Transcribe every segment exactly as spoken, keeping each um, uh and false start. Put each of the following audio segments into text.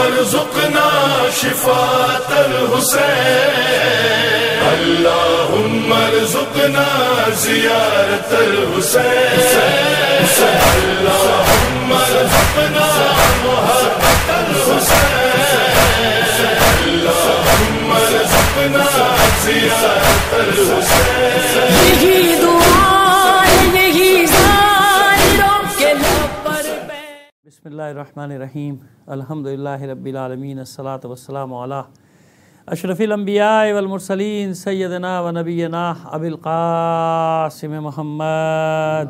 अर्ज़ुक़ना शिफ़ाअल हुसैन, अल्लाहुम्मा अर्ज़ुक़ना ज़ियारतल हुसैन, अल्लाहुम्मा अर्ज़ुक़ना मुहब्बतल हुसैन, अल्लाहुम्मा अर्ज़ुक़ना ज़ियारतल हुसैन। यही दुआ यही ज़ाहिरों के लब पर। बिस्मिल्लाहिर्रहमानिर्रहीम, अल्हम्दुलिल्लाहि रब्बिल आलमीन, अस्सलातु वस्सलामु अला अशरफिल अंबिया वल मुरसलीन सय्यदना व नबियना अबिल क़ासिम मुहम्मद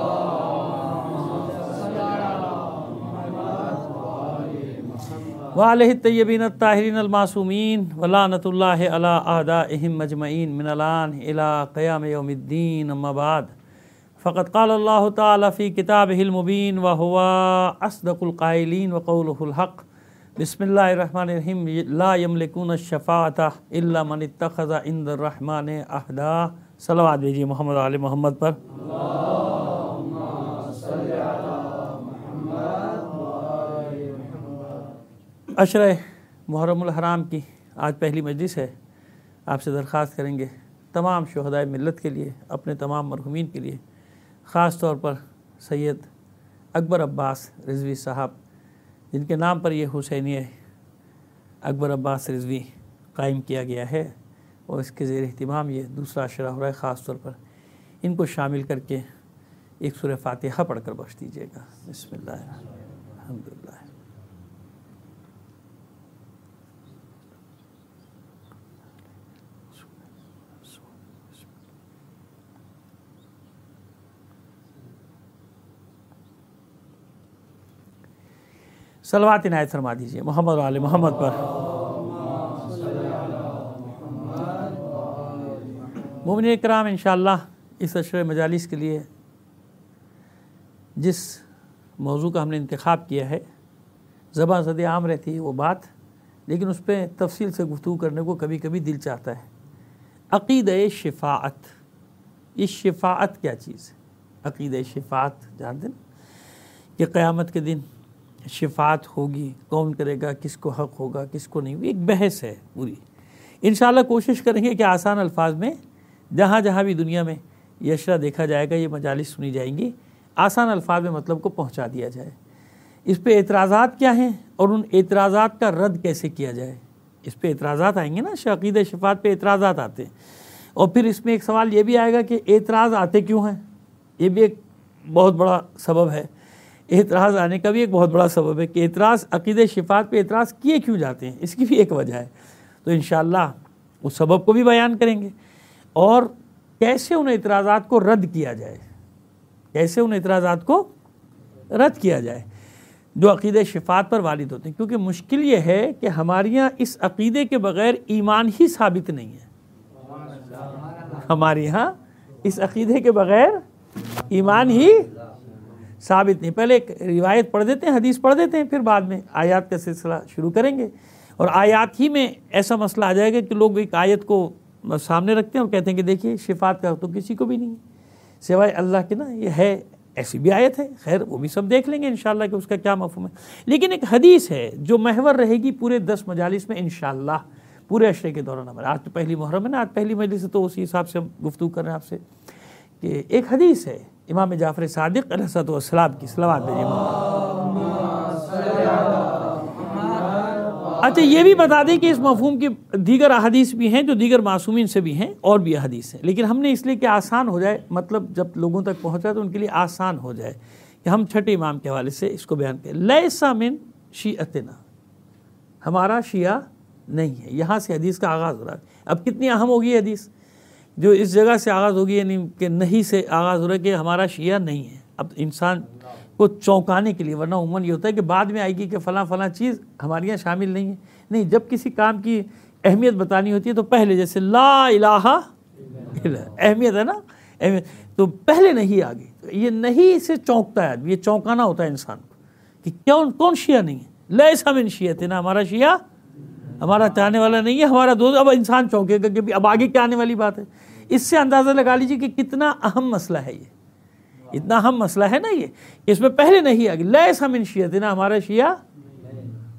व अलैहि तय्यबीन अत्ताहिरीन अल मासूमीन व लानतुल्लाहि अला अअदाइहिम अजमईन मिनल आन इला क़याम यौमिद्दीन, अम्मा बाद। फ़क़द क़ाल अल्लाहु तआला फ़ी किताबिहिल मुबीन व हुवा अस्दक़ुल क़ाइलीन व क़ौलुहुल हक़। बिस्मिल्लाहिर्रहमानिर्रहीम, ला यमलिकून शफ़ाअता इल्ला मन इत्तख़ज़ इंदर रहमानि अहदा। सलवात भेजिए मोहम्मद आले मोहम्मद पर। अशरे मुहर्रमुल हराम की आज पहली मजलिस है। आपसे दरख्वास्त करेंगे तमाम शुहदाए मिल्लत के लिए, अपने तमाम मरहुमीन के लिए, ख़ास तौर पर सैयद अकबर अब्बास रिज़वी साहब, जिनके नाम पर यह हुसैनिया अकबर अब्बास रिज़वी कायम किया गया है और इसके ज़ेर एहतिमाम ये दूसरा अशरा हो रहा है। ख़ास तौर पर इनको शामिल करके एक सूरह फ़ातिहा पढ़कर बख्श दीजिएगा। बिस्मिल्लाह अल्हम्दुलिल्लाह। सलवात इनायत फरमा दीजिए मोहम्मद वाले मोहम्मद पर। मोमिन इकराम, इंशाअल्लाह इस अशरे मजालिस के लिए जिस मौजू का हमने इंतखाब किया है, ज़बान ज़द आम रहती है वो बात, लेकिन उस पर तफसील से गुफ्तगू करने को कभी कभी दिल चाहता है। अक़ीदा शिफ़ाअत, इस शिफ़ाअत क्या चीज़ है? अक़ीदा शिफ़ाअत जानते हैं कि क़यामत के दिन शिफ़ात होगी, कौन करेगा, किसको हक़ होगा, किसको नहीं, एक बहस है पूरी। इंशाअल्लाह कोशिश करेंगे कि आसान अल्फाज में जहाँ जहाँ भी दुनिया में ये अशरा देखा जाएगा, ये मजालिस सुनी जाएंगी, आसान अल्फाज में मतलब को पहुँचा दिया जाए। इस पर एतराज़ात क्या हैं और उन एतराज़ात का रद्द कैसे किया जाए। इस पर एतराज़ात आएंगे ना, अक़ीदा शिफ़ात पे एतराज़ात आते हैं। और फिर इसमें एक सवाल ये भी आएगा कि एतराज़ आते क्यों हैं, ये भी एक बहुत बड़ा सबब है। एतराज़ आने का भी एक बहुत बड़ा सबब है कि एतराज़ अक़ीदा शिफ़ात पे एतराज़ किए क्यों जाते हैं, इसकी भी एक वजह है। तो इंशाअल्लाह उस सबब को भी बयान करेंगे और कैसे उन एतराज़ात को रद्द किया जाए, कैसे उन एतराज़ात को रद्द किया जाए जो अक़ीदा शिफ़ात पर वालिद होते हैं। क्योंकि मुश्किल ये है कि हमारे यहाँ इस अक़ीदे के बग़ैर ईमान ही साबित नहीं है। हमारे यहाँ इस अक़ीदे के बग़ैर ईमान ही साबित नहीं। पहले एक रिवायत पढ़ देते हैं, हदीस पढ़ देते हैं, फिर बाद में आयत का सिलसिला शुरू करेंगे। और आयत ही में ऐसा मसला आ जाएगा कि लोग एक आयत को सामने रखते हैं और कहते हैं कि देखिए शिफ़ात का तो किसी को भी नहीं है सिवाय अल्लाह के ना, ये है, ऐसी भी आयत है। खैर वो भी सब देख लेंगे इंशाअल्लाह कि उसका क्या मफ़हूम है। लेकिन एक हदीस है जो महवर रहेगी पूरे दस मजालिस में इंशाअल्लाह, पूरे अशरे के दौरान। हमारे आज तो पहली मुहर्रम है ना, आज पहली मजलिस है, तो उसी हिसाब से हम गुफ्तगू कर रहे हैं आपसे कि एक हदीस है इमाम जाफ़र सादिक़ अलैहिस्सलाम की, सलावत भेजिए। अच्छा ये भी बता दें कि इस मफ़हूम की दीगर अहादीस भी हैं जो दीगर मासूमीन से भी हैं, और भी अहादीस हैं, लेकिन हमने इसलिए कि आसान हो जाए, मतलब जब लोगों तक पहुँचा तो उनके लिए आसान हो जाए कि हम छठे इमाम के हवाले से इसको बयान करें। लैसा मिन शिअतना, हमारा शिया नहीं है। यहाँ से हदीस का आगाज़ हो रहा है। अब कितनी अहम होगी हदीस जो इस जगह से आगाज़ होगी, यानी कि नहीं से आगाज़ हो रहा है कि हमारा शिया नहीं है। अब इंसान को चौंकाने के लिए, वरना उमूमन ये होता है कि बाद में आएगी कि फ़लाँ फ़लाँ चीज़ हमारे यहाँ शामिल नहीं है। नहीं, जब किसी काम की अहमियत बतानी होती है तो पहले, जैसे ला इलाहा इल्लल्लाह, अहमियत है ना, अहमियत तो पहले नहीं आ गई। ये नहीं से चौंकता है, ये चौंकाना होता है इंसान को कि कौन कौन शिया नहीं है। लैसा मिन शियतना, हमारा शिया हमारा चाहने वाला नहीं है, हमारा दोस्त। अब इंसान चौंकेगा कि अब आगे क्या आने वाली बात है। इससे अंदाज़ा लगा लीजिए कि कितना अहम मसला है ये, इतना अहम मसला है ना ये, इसमें पहले नहीं आ गई। लैसा मिन शियतना, हमारा शिया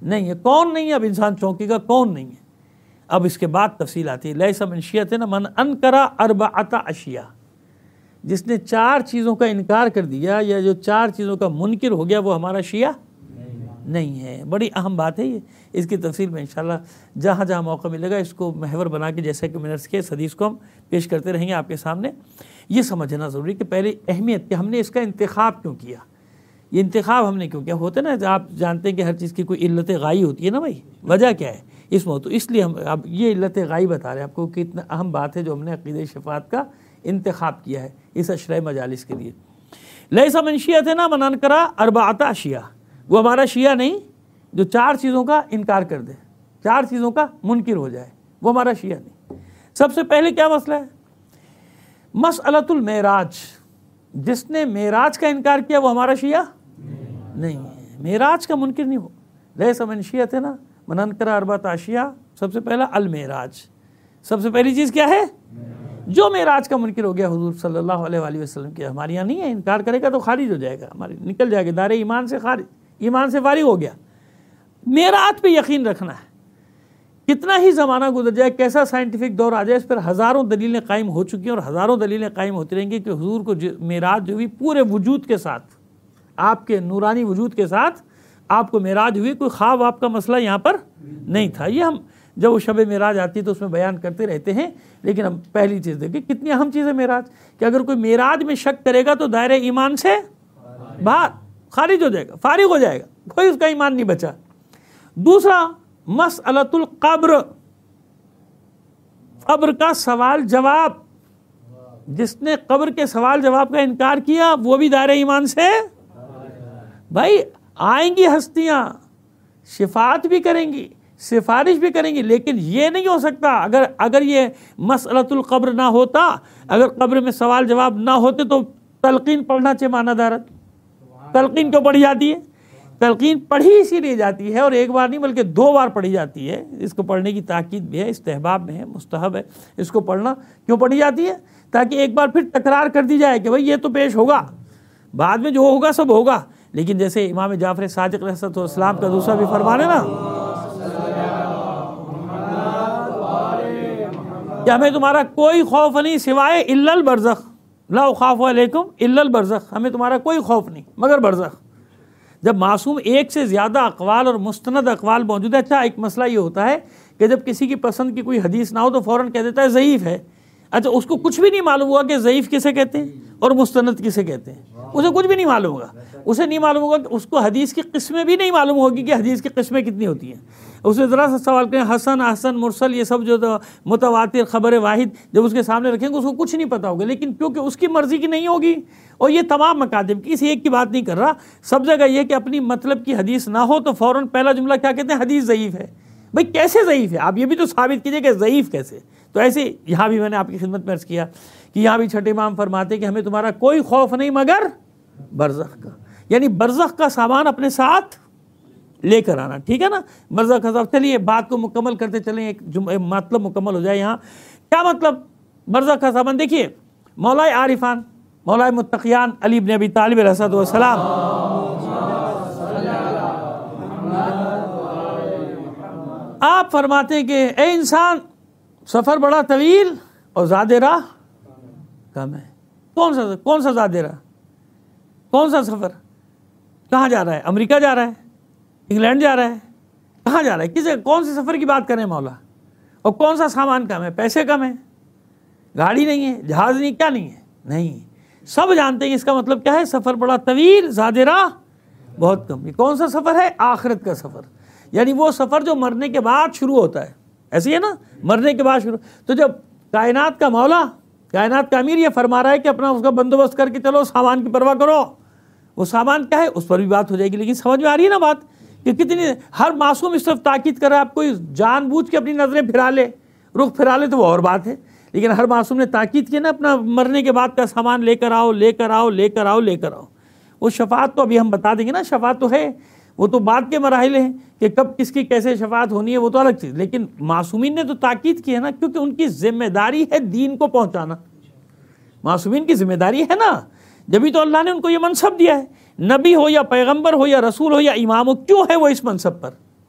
नहीं है। कौन नहीं है? अब इंसान चौंकेगा कौन नहीं है। अब इसके बाद तफसील आती है। लैसा मिन शियत है ना मन अनकरा अरबअता अशिया, जिसने चार चीज़ों का इनकार कर दिया या जो चार चीज़ों का मुनकिर हो गया वो हमारा शिया नहीं है। बड़ी अहम बात है ये। इसकी तफसील में इंशाल्लाह जहाँ जहाँ मौका मिलेगा इसको महवर बना के जैसे कि मिनट्स के इस हदीस को हम पेश करते रहेंगे आपके सामने। ये समझना ज़रूरी कि पहले अहमियत कि हमने इसका इंतखाब क्यों किया, ये इंतखाब हमने क्यों किया। होते ना, आप जानते हैं कि हर चीज़ की कोई इल्लत गाई होती है ना भाई, वजह क्या है इसमें, तो इसलिए हम अब ये इल्लत गाई बता रहे हैं आपको कि इतना अहम बात है जो हमने अक़ीदे शफ़ाअत का इंतखाब किया है इस अशरा मजालिस के लिए। लैसा मिन शियत है ना मन अनकरा अरबअता अशिया, वो हमारा शिया नहीं जो चार चीज़ों का इनकार कर दे, चार चीज़ों का मुनकिर हो जाए, वो हमारा शिया नहीं। सबसे पहले क्या मसला है? मसअलतुल मेराज, जिसने मेराज का इनकार किया वो हमारा शिया नहीं है, मेराज का मुनकिर नहीं हो। लैसा मिन शियत है ना मन अनकरा अरबअता अशिया, सबसे पहला अल मेराज, सबसे पहली चीज़ क्या है? जो मेराज का मुनकिर हो गया हुजूर सल्लल्लाहु अलैहि वसल्लम के, हमारे यहाँ नहीं है, इनकार करेगा तो खारिज हो जाएगा, हमारी निकल जाएगा दायरे ईमान से, खारिज ईमान से फारिग हो गया। मेराज पे यकीन रखना है, कितना ही ज़माना गुजर जाए, कैसा साइंटिफिक दौर आ जाए, इस पर हज़ारों दलीलें कायम हो चुकी हैं और हज़ारों दलीलें कायम होती रहेंगी कि हुजूर को मेराज जो हुई पूरे वजूद के साथ, आपके नूरानी वजूद के साथ आपको मेराज हुई, कोई ख्वाब आपका मसला यहाँ पर नहीं था। ये हम जब वो शब मेराज आती है तो उसमें बयान करते रहते हैं, लेकिन हम पहली चीज़ देखें कितनी अहम चीज़ है मेराज, कि अगर कोई मेराज में शक करेगा तो दायरे ईमान से बाहर खारिज हो जाएगा, फारिग हो जाएगा, कोई उसका ईमान नहीं बचा। दूसरा मसअलतुल कब्र, कब्र का सवाल जवाब, जिसने कब्र के सवाल जवाब का इनकार किया वो भी दायरे ईमान से, भाई आएंगी हस्तियां, शिफात भी करेंगी, सिफारिश भी करेंगी, लेकिन ये नहीं हो सकता अगर अगर ये मसअलतुल कब्र ना होता, अगर कब्र में सवाल जवाब ना होते तो तलकीन पढ़ना चाहिए मानादारत। तलकीन क्यों पढ़ी जाती है? तलकीन पढ़ी इसीलिए जाती है, और एक बार नहीं बल्कि दो बार पढ़ी जाती है। इसको पढ़ने की ताकीद भी है, इस्तेहबाब में है, मुस्तहब है इसको पढ़ना। क्यों पढ़ी जाती है? ताकि एक बार फिर तकरार कर दी जाए कि भाई ये तो पेश होगा, बाद में जो होगा सब होगा। लेकिन जैसे इमाम जाफर सादिक अलैहिस्सलाम का दूसरा भी फरमान है ना, क्या हमें तुम्हारा कोई खौफ नहीं सिवाय इल्लल बरज़ख, ला उखाफ़ु अलैकुम इल्लल बरज़ख, हमें तुम्हारा कोई खौफ नहीं मगर बरज़ख। जब मासूम एक से ज़्यादा अक़वाल और मुस्तनद अक़वाल मौजूद है। अच्छा, एक मसला ये होता है कि जब किसी की पसंद की कोई हदीस ना हो तो फ़ौरन कह देता है ज़ईफ़ है। अच्छा, उसको कुछ भी नहीं मालूम हुआ कि ज़ईफ़ किसे कहते हैं और मुस्तनद किसे कहते हैं, उसे कुछ भी नहीं मालूम होगा। उसे नहीं मालूम होगा कि उसको हदीस की किस्में भी नहीं मालूम होगी कि हदीस की किस्में कितनी होती हैं। उसे ज़रा सा सवाल करें हसन, अहसन, मुरसल, ये सब जो मुतवातिर, ख़बर वाहिद जब उसके सामने रखेंगे उसको कुछ नहीं पता होगा, लेकिन क्योंकि उसकी मर्ज़ी की नहीं होगी। और ये तमाम मकादिम, किसी एक की बात नहीं कर रहा, सब जगह ये कि अपनी मतलब की हदीस ना हो तो फ़ौरन पहला जुमला क्या कहते हैं? हदीस ज़ईफ़ है। भाई कैसे ज़ईफ़ है? आप ये भी तो साबित कीजिए कि ज़ईफ़ कैसे। तो ऐसे यहाँ भी मैंने आपकी खिदमत में अर्ज़ किया कि यहाँ भी छठे इमाम फरमाते कि हमें तुम्हारा कोई खौफ नहीं मगर बरज़ख का, यानी बरज़ख का सामान अपने साथ लेकर आना। ठीक है ना, बरज़ख का सामान। चलिए बात को मुकम्मल करते चलें, एक मतलब मुकम्मल हो जाए। यहाँ क्या मतलब बरज़ख का सामान? देखिए, मौलाए आरिफान, मौलाए मुत्तक़ियान अली इब्न अबी तालिब अलैहिस्सलाम आप फरमाते हैं कि ए इंसान, सफ़र बड़ा तवील और ज़ादे राह कम है। कौन सा कौन सा ज़ादे राह, कौन सा सफ़र, कहाँ जा रहा है? अमेरिका जा रहा है, इंग्लैंड जा रहा है, कहाँ जा रहा है? किसे, कौन से सफ़र की बात करें मौला? और कौन सा सामान कम है? पैसे कम है, गाड़ी नहीं है, जहाज़ नहीं, क्या नहीं है? नहीं, सब जानते हैं इसका मतलब क्या है। सफ़र बड़ा तवील, ज़ादे राह बहुत कम। ये कौन सा सफ़र है? आखिरत का सफ़र, यानी वो सफ़र जो मरने के बाद शुरू होता है। ऐसी है ना, मरने के बाद शुरू। तो जब कायनात का मौला, कायनात का अमीर ये फरमा रहा है कि अपना उसका बंदोबस्त करके चलो, सामान की परवाह करो, वो सामान क्या है उस पर भी बात हो जाएगी। लेकिन समझ में आ रही है ना बात कि कितनी, हर मासूम इस तरफ ताकीद कर रहा है। आप कोई जानबूझ के अपनी नज़रें फिरा ले, रुख फिरा ले तो वो और बात है, लेकिन हर मासूम ने ताकीद किया ना अपना मरने के बाद का सामान लेकर आओ, लेकर आओ, लेकर आओ, लेकर आओ। वो शफात तो अभी हम बता देंगे ना, शफात तो है, वो तो बाद के मराहिल हैं कि कब किसकी कैसे शफात होनी है, वो तो अलग चीज़। लेकिन मासूमीन ने तो ताकीद की है ना, क्योंकि उनकी जिम्मेदारी है दीन को पहुंचाना। मासूमीन की जिम्मेदारी है ना, जब भी तो अल्लाह ने उनको ये मनसब दिया है। नबी हो या पैगंबर हो या रसूल हो या इमाम हो, क्यों है वो इस मनसब पर?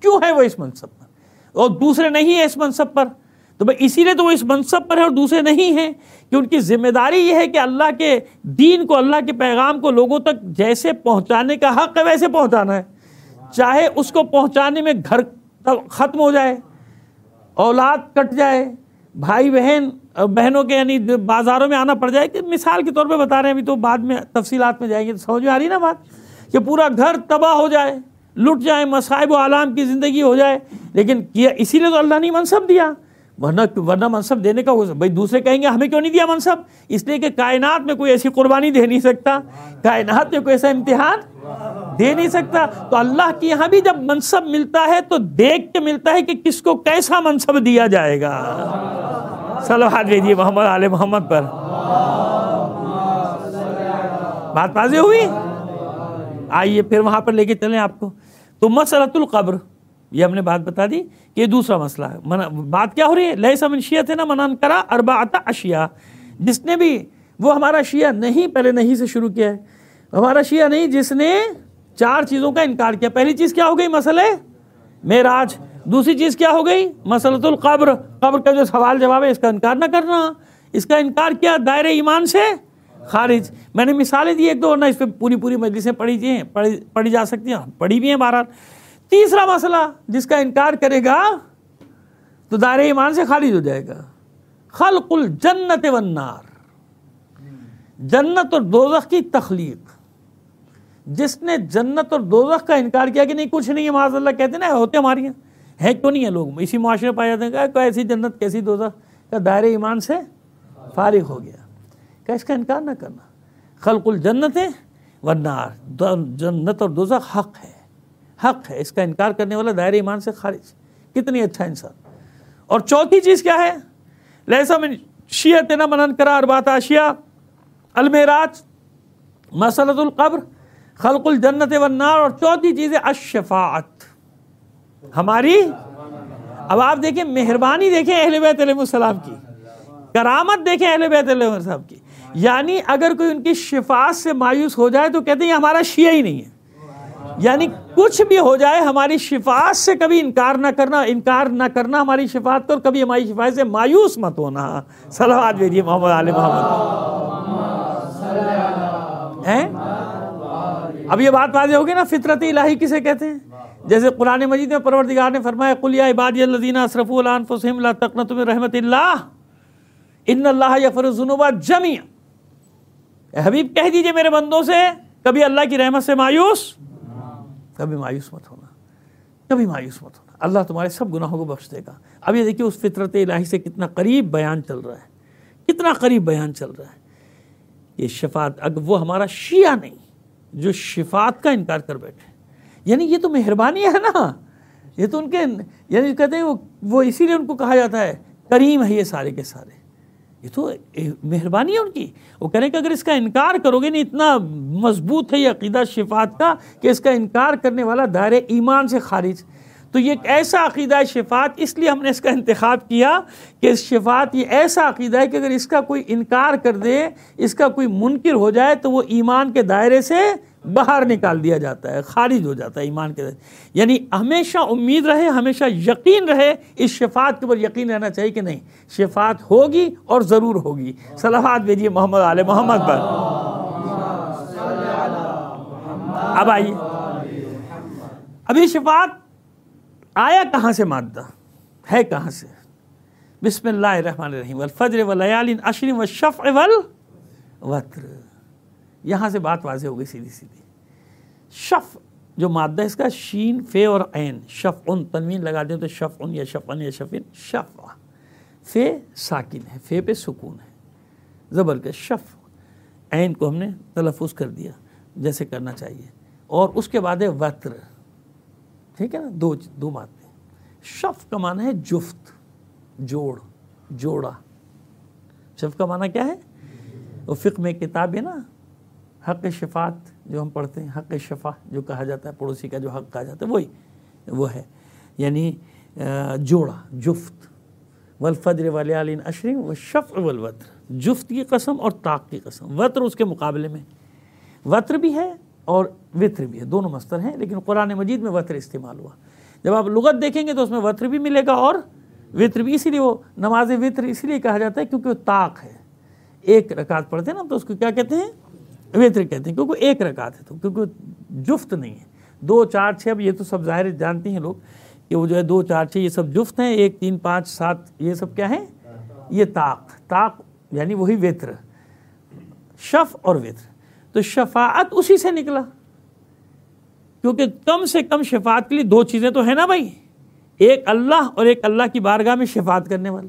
क्यों है वो इस मनसब पर और दूसरे नहीं है इस मनसब पर? तो भाई इसीलिए तो वो इस मनसब पर है और दूसरे नहीं हैं कि उनकी जिम्मेदारी ये है कि अल्लाह के दीन को, अल्लाह के पैगाम को लोगों तक जैसे पहुंचाने का हक है वैसे पहुंचाना है, चाहे उसको पहुंचाने में घर ख़त्म हो जाए, औलाद कट जाए, भाई बहन बहनों के यानी बाज़ारों में आना पड़ जाए। कि मिसाल के तौर पे बता रहे हैं, अभी तो बाद में तफसीलात में जाएंगे तो समझ में आ रही ना बात, कि पूरा घर तबाह हो जाए, लुट जाए, मसाइब व आलाम की ज़िंदगी हो जाए। लेकिन किया इसीलिए तो अल्लाह ने मनसब दिया, वरना वरना मनसब देने का हो भाई दूसरे कहेंगे हमें क्यों नहीं दिया मनसब? इसलिए कि कायनात में कोई ऐसी कुर्बानी दे नहीं सकता, कायनात में कोई ऐसा इम्तिहान दे नहीं सकता। तो अल्लाह के यहाँ भी जब मनसब मिलता है तो देख के मिलता है कि किसको कैसा मनसब दिया जाएगा। सलावत भेजिए मोहम्मद आले मोहम्मद पर। बात वाज़ेह हुई? आइए फिर वहाँ पर लेके चलें आपको। तो मसलतुल क़ब्र, ये हमने बात बता दी कि ये दूसरा मसला है। मना, बात क्या हो रही है? लैसा मिन शिय्अतिना मन अनकरा अर्बअता अशिया, जिसने भी, वो हमारा शिया नहीं, पहले नहीं से शुरू किया है, हमारा शिया नहीं जिसने चार चीज़ों का इनकार किया। पहली चीज़ क्या हो गई? मसले मेराज। दूसरी चीज़ क्या हो गई? मसलतुल क़ब्र, क़ब्र का जो सवाल जवाब है इसका इनकार ना करना। इसका इनकार किया, दायरे ईमान से खारिज। मैंने मिसालें दी एक दो, ना इस पर पूरी पूरी मजलिसें पढ़ी जी हैं, पढ़ी पढ़ी जा सकती हैं, पढ़ी भी हैं बहरहाल। तीसरा मसला, जिसका इनकार करेगा तो दायरे ईमान से खारिज हो जाएगा, खल्कुल जन्नत वन्नार, जन्नत और दोज़ख की तख्लीक। जिसने जन्नत और दोज़ख का इनकार किया कि नहीं कुछ नहीं है, माज़अल्लाह कहते ना होते हमारी यहाँ है, क्यों नहीं है, लोग इसी मुआशरे में पाए जाते हैं, क्या ऐसी जन्नत कैसी दोज़ख का दायरे ईमान से फारिग हो गया। क्या इसका इनकार ना करना। खल्कुल जन्नत वन्नार, जन्नत और दोज़ख हक है, हक है, इसका इनकार करने वाला दायरे ईमान से खारिज। कितनी अच्छा इंसान। और चौथी चीज़ क्या है? लैसा मिन शिय्अतिना मन अनकरा अर्बअता अशिया, अलमेराज, मसलतुल क़ब्र, खल्कुल जन्नत वन्नार, और चौथी चीज़ है अश्शफ़ाअत, हमारी। अब आप देखें मेहरबानी, देखें अहले बैत अलैहिस्सलाम की, करामत देखें अहले बैत अलैहिस्सलाम की। यानी अगर कोई उनकी शिफात से मायूस हो जाए तो कहते हैं ये हमारा शिया ही नहीं है। यानी कुछ भी हो जाए हमारी शिफात से कभी इनकार ना करना, इनकार ना करना हमारी शिफात को, और कभी हमारी शिफात से मायूस मत होना। सलावत भेजिए मोहम्मद आले मोहम्मद हैं। अब ये बात वाज़ेह होगी ना, फितरत इलाही किसे कहते हैं? जैसे कुरान मजीद में परवरदिगार ने फरमाया, कुल या इबादियल्लज़ीना असरफ़ू अला अनफुसिहिम ला तक़नतू मिन रहमतिल्लाह इन्नल्लाह यग़फ़िरु ज़ुनूबा जमीअन। हबीब कह दीजिए मेरे बंदों से, कभी अल्लाह की रहमत से मायूस, कभी मायूस मत होना, कभी मायूस मत होना, अल्लाह तुम्हारे सब गुनाहों को बख्श देगा। अब ये देखिए उस फितरत इलाही से कितना करीब बयान चल रहा है, कितना करीब बयान चल रहा है। ये शफात, अगर वो हमारा शिया नहीं जो शिफात का इनकार कर बैठे, यानी ये तो मेहरबानी है ना, ये तो उनके, यानी कहते हैं वो वो इसीलिए उनको कहा जाता है करीम है ये सारे के सारे, ये तो मेहरबानी है उनकी। वो कह रहे हैं कि अगर इसका इनकार करोगे नहीं, इतना मजबूत है ये अकीदा शिफात का कि इसका इनकार करने वाला दायरे ईमान से खारिज। तो ये एक ऐसा अकीदा है शिफात, इसलिए हमने इसका इंतखाब किया कि शिफात ये ऐसा अकीदा है कि अगर इसका कोई इनकार कर दे, इसका कोई मुनकिर हो जाए तो वो ईमान के दायरे से बाहर निकाल दिया जाता है, खारिज हो जाता है ईमान के दायरे। यानी हमेशा उम्मीद रहे, हमेशा यकीन रहे, इस शिफात के ऊपर यकीन रहना चाहिए कि नहीं शिफात होगी और ज़रूर होगी। सलावत भेजिए मोहम्मद आले मोहम्मद पर। अब आइए, अभी शिफात आया कहाँ से, मादा है कहाँ से? बिस्मिल्लाहिर्रहमानिर्रहीम, वल फज्र व लयालिन अश्र व शफ़अ वल वत्र। यहाँ से बात वाज़ेह हो गई सीधी सीधी। शफ़ जो मादा इसका शीन फे और ऐन, शफ़उन तनवीन लगा दें तो शफ़उन या शफ़अन या शफ़िन, शफ़ फे साकिन है, फे पे सुकून है, ज़बर के शफ़, ऐन को हमने तलफ़ुज़ कर दिया जैसे करना चाहिए, और उसके बाद है वत्र, ठीक है ना, दो दो बातें। शफ़ का माना है जुफ्त, जोड़, जोड़ा। शफ़ का माना क्या है? वो फ़िक़्ह में किताब है ना, हक़ शिफ़ात जो हम पढ़ते हैं, हक़ शफ़ा जो कहा जाता है, पड़ोसी का जो हक़ कहा जाता है, वही वो है, यानी जोड़ा, जुफ्त। वल फज्र व लयालिन अश्र व शफ़अ वल वत्र, जुफ्त की कसम और ताक़ की कसम। वत्र उसके मुकाबले में, वत्र भी है और वित्र भी है, दोनों मस्तर हैं, लेकिन कुरान मजीद में वत्र इस्तेमाल हुआ। जब आप लुगत देखेंगे तो उसमें वत्र भी मिलेगा और वित्र भी, इसीलिए वो नमाज वित्र इसलिए कहा जाता है क्योंकि वो ताक है, एक रकात पढ़ते हैं ना तो उसको क्या कहते हैं, वित्र कहते हैं, क्योंकि एक रकात है, तो क्योंकि जुफ्त नहीं है। दो चार छः, अब ये तो सब ज़ाहिर जानते हैं लोग कि वो जो है दो चार छः ये सब जुफ्त हैं, एक तीन पाँच सात ये सब क्या है, ये ताक, ताक यानी वही वित्र, शफ और वित्र। तो शफाअत उसी से निकला, क्योंकि कम से कम शफाअत के लिए दो चीज़ें तो है ना भाई, एक अल्लाह और एक अल्लाह की बारगाह में शफाअत करने वाला,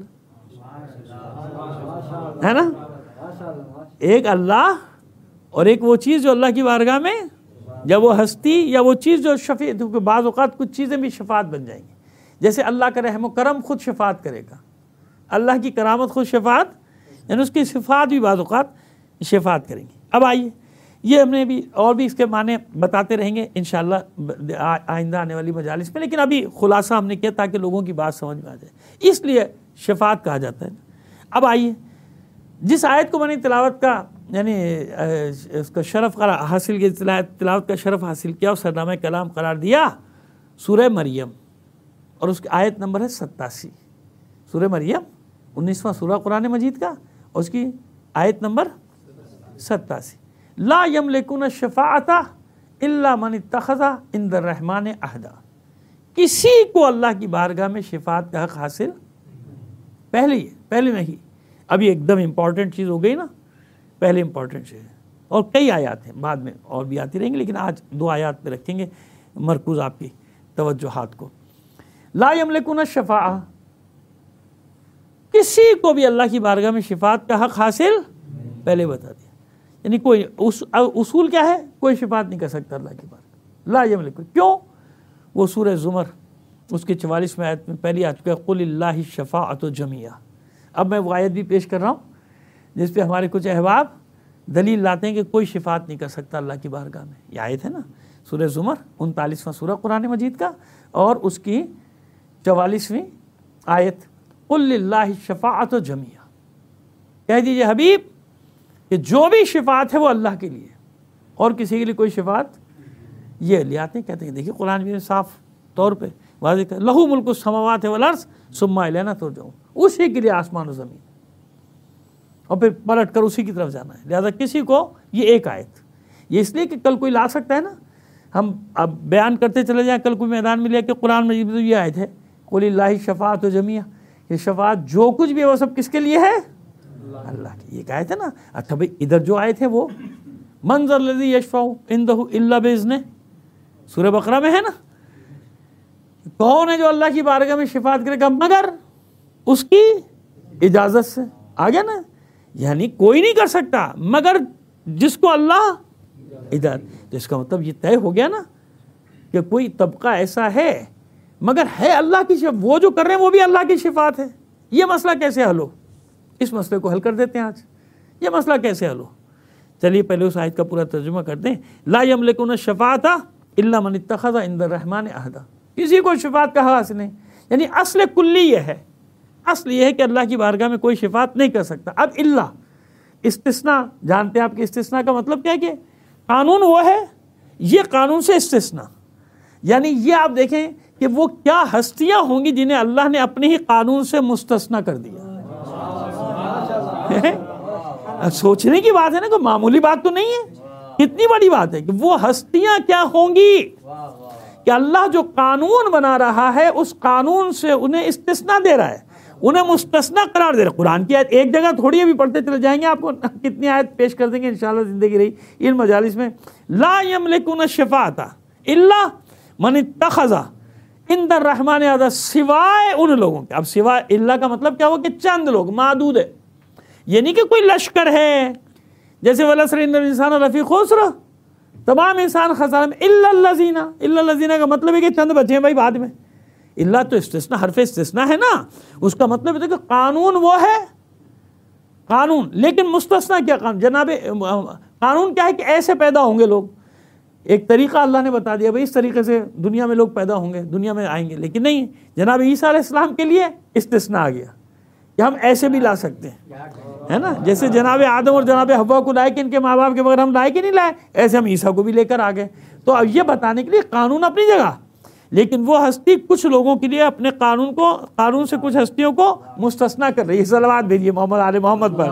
है ना, एक अल्लाह और एक वो चीज़ जो अल्लाह की बारगाह में, जब वो हस्ती या वो चीज़ जो शफी, क्योंकि बाज़ औक़ात कुछ चीज़ें भी शफाअत बन जाएंगी, जैसे अल्लाह का रहम करम खुद शफाअत करेगा, अल्लाह की करामत खुद शफाअत, यानी उसकी सिफ़ात भी बाज़ औक़ात शफाअत करेंगी। अब आइए, ये हमने भी और भी इसके माने बताते रहेंगे इंशाअल्लाह आइंदा आने वाली मजालिस में, लेकिन अभी खुलासा हमने किया ताकि लोगों की बात समझ में आ जाए, इसलिए शफाअत कहा जाता है। अब आइए, जिस आयत को मैंने तिलावत का यानी उसका शरफ़ हासिल किया, तिलावत का शरफ़ हासिल किया और सरनामा कलाम करार दिया, सूरह मरियम, और उसकी आयत नंबर है सत्तासी। सूरह मरियम उन्नीसवां सूरह कुरान मजीद का, और उसकी आयत नंबर सत्तासी। ला यमलिकुन शफाअता इल्ला मन इत्तखज़ा इंदर रहमान अहदा, किसी को अल्लाह की बारगाह में शफाअत का हक़ हासिल पहले ही, पहले नहीं, अभी एकदम इम्पॉर्टेंट चीज़ हो गई ना, पहले इम्पॉर्टेंट चीज़ है, और कई आयात हैं बाद में और भी आती रहेंगी, लेकिन आज दो आयात पे रखेंगे मरकूज़ आपकी तवज्जुहात को। ला यमलिकुन शफाअ, किसी को भी अल्लाह की बारगाह में शफाअत का हक़ हासिल पहले बता दिया, यानी कोई उस उसूल क्या है, कोई शफाअत नहीं कर सकता अल्लाह की बारगाह, ला यमलिकुन, क्यों, वो सूरह ज़ुमर उसके चवालीसवें आयत में पहली आ चुका है, कुल लिल्लाहि शफाअतु जमिया। अब मैं वो आयत भी पेश कर रहा हूँ जिस पे हमारे कुछ अहबाब दलील लाते हैं कि कोई शिफात नहीं कर सकता अल्लाह की बारगाह में। ये आयत है ना सूरह ज़ुमर उनतालीसवां सूरह कुरान मजीद का, और उसकी चवालीसवीं आयत, कुल लिल्लाहि शफाअतु जमिया, कह दीजिए हबीब कि जो भी शिफात है वो अल्लाह के लिए, और किसी के लिए कोई शिफात, ये ले आते हैं, कहते हैं देखिए कुरान में साफ तौर पे वाज़ेह कर, लहू मुल्कु समावाति वल अर्ज़ सुम्मा इलैना तुरजऊन, उसी के लिए आसमान और ज़मीन, और फिर पलट कर उसी की तरफ जाना है। लिहाजा किसी को ये एक आयत, ये इसलिए कि कल कोई ला सकता है ना, हम अब बयान करते चले जाएं, कल कोई मैदान में लिया कि कुरान में तो ये आयत है, कुल लिल्लाहि शफाअतु जमिया, ये शफाअत जो कुछ भी है वो सब किसके लिए है, अल्लाह की, ये आयत है ना। अच्छा भाई, इधर जो आयत है वो मन ज़ल्लज़ी यशफ़अउ इंदहु इल्ला बिइज़्निह, सूरह बकरा में है ना, कौन है जो अल्लाह की बारगाह में शिफात करेगा मगर उसकी इजाज़त से, आ गया ना, यानी कोई नहीं कर सकता मगर जिसको अल्लाह इजाज़त। तो इसका मतलब ये तय हो गया ना कि कोई तबका ऐसा है मगर है अल्लाह की, वो जो कर रहे हैं वो भी अल्लाह की शिफात है। ये मसला कैसे हल हो, इस मसले को हल कर देते हैं आज, ये मसला कैसे हल हो। चलिए पहले उस आयत का पूरा तर्जुमा करते हैं। ला यमलिकुन शफाअता इल्ला मन इत्तखज़ा इंदर रहमान अहदा, किसी को शिफात का हासिल नहीं, यानी असल कुल्ली ये है, असल ये है कि अल्लाह की बारगाह में कोई शिफात नहीं कर सकता। अब इल्ला इस्तिस्ना, जानते हैं आपके इस्तिस्ना का मतलब क्या है कि कानून वो है, ये कानून से इस्तिस्ना, यानी ये आप देखें कि वो क्या हस्तियां होंगी जिन्हें अल्लाह ने अपने ही कानून से मुस्तस्ना कर दिया। सोचने की बात है ना, कोई मामूली बात तो नहीं है, कितनी बड़ी बात है कि वो हस्तियां क्या होंगी कि अल्लाह जो कानून बना रहा है उस कानून से उन्हें इस्तिस्ना दे रहा है, उन्हें मुस्तस्ना करार दे रहा है। कुरान की आयत एक जगह थोड़ी अभी पढ़ते चले जाएंगे, आपको कितनी आयत पेश कर देंगे इंशाअल्लाह जिंदगी रही इन मजालिस में। ला यमलिकुन शफाअता इल्ला मन इत्तखज़ा इंदर रहमान अहदा, सिवाय उन लोगों के। अब सिवाय इल्ला का मतलब क्या हुआ कि चंद लोग, मादूद है, ये नहीं कि कोई लश्कर है, जैसे वलअस्र इन्नल इंसान लफी खुस्र, तमाम इंसान खसारे में, इल्ला लज़ीना, इल्ला लज़ीना का मतलब है कि चंद बचे हैं भाई बाद में। इल्ला तो इस्तिस्ना, हरफ इस्तिस्ना है ना, उसका मतलब है कि कानून वो है कानून, लेकिन मुस्तस्ना क्या कानून, जनाबे कानून क्या है कि ऐसे पैदा होंगे लोग, एक तरीका अल्लाह ने बता दिया भाई इस तरीके से दुनिया में लोग पैदा होंगे, दुनिया में आएंगे, लेकिन नहीं, जनाब ईसा अलैहिस्सलाम के लिए इस्तिस्ना आ गया कि हम ऐसे भी ला सकते हैं, है ना, जैसे जनाब आदम और जनाब हव्वा को लाए कि इनके माँ बाप के बगैर हम लाए कि नहीं लाए, ऐसे हम ईसा को भी लेकर आ गए। तो अब ये बताने के लिए कानून अपनी जगह, लेकिन वो हस्ती कुछ लोगों के लिए अपने कानून को कानून से कुछ हस्तियों को मुस्तस्ना कर रही है। सलावत भेजिए मोहम्मद आले मोहम्मद पर।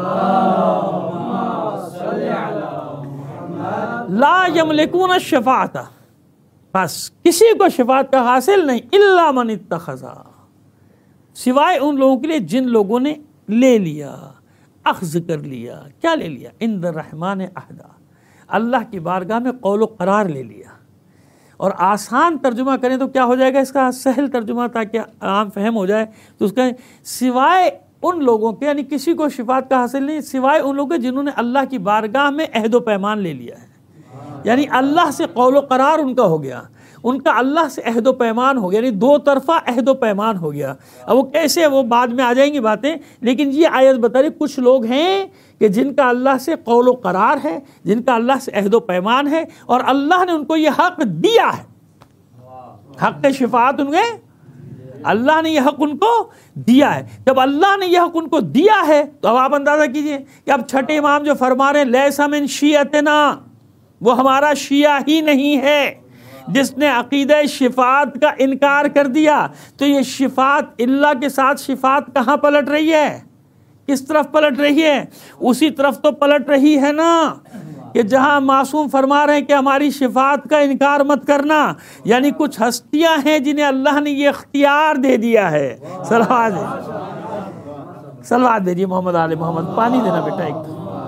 ला यमलिकून शफाअत, बस किसी को शफाअत का हासिल नहीं, इल्ला मन इत्तखज़ा, सिवाय उन लोगों के लिए जिन लोगों ने ले लिया, अख्ज़ कर लिया। क्या ले लिया? इंद रहमान अहदा, अल्लाह की बारगाह में कौल करार ले लिया। और आसान तर्जुमा करें तो क्या हो जाएगा इसका, सहल तर्जुमा, ताकि आम फहम हो जाए, तो उसका सिवाय उन लोगों के, यानी किसी को शिफात का हासिल नहीं सिवाय उन लोगों के जिन्होंने अल्लाह की बारगाह में अहद व पैमान ले लिया है। यानी अल्लाह से कौल करार उनका हो गया, उनका अल्लाह से अहद व पैमान हो गया, यानी दो तरफा अहद व पैमान हो गया। अब वो कैसे, वो बाद में आ जाएंगी बातें, लेकिन ये आयत बता रही कुछ लोग हैं कि जिनका अल्लाह से कौल व करार है, जिनका अल्लाह से अहद व पैमान है, और अल्लाह ने उनको ये हक दिया है, हक शिफात उनके अल्लाह ने यह हक उनको दिया है। जब अल्लाह ने यह हक उनको दिया है तो अब आप अंदाज़ा कीजिए कि अब छठे इमाम जो फरमा रहे हैं लैसा मिन शियतना, वो हमारा शिया ही नहीं है, जिसने अकीदा शिफात का इनकार कर दिया। तो ये शिफात इल्ला के साथ शिफात कहाँ पलट रही है, किस तरफ पलट रही है? उसी तरफ तो पलट रही है ना कि जहाँ मासूम फरमा रहे हैं कि हमारी शिफात का इनकार मत करना, यानी कुछ हस्तियां हैं जिन्हें अल्लाह ने ये इख्तियार दे दिया है। सलवात सलवात दीजिए मोहम्मद आले मोहम्मद। पानी देना बेटा एक।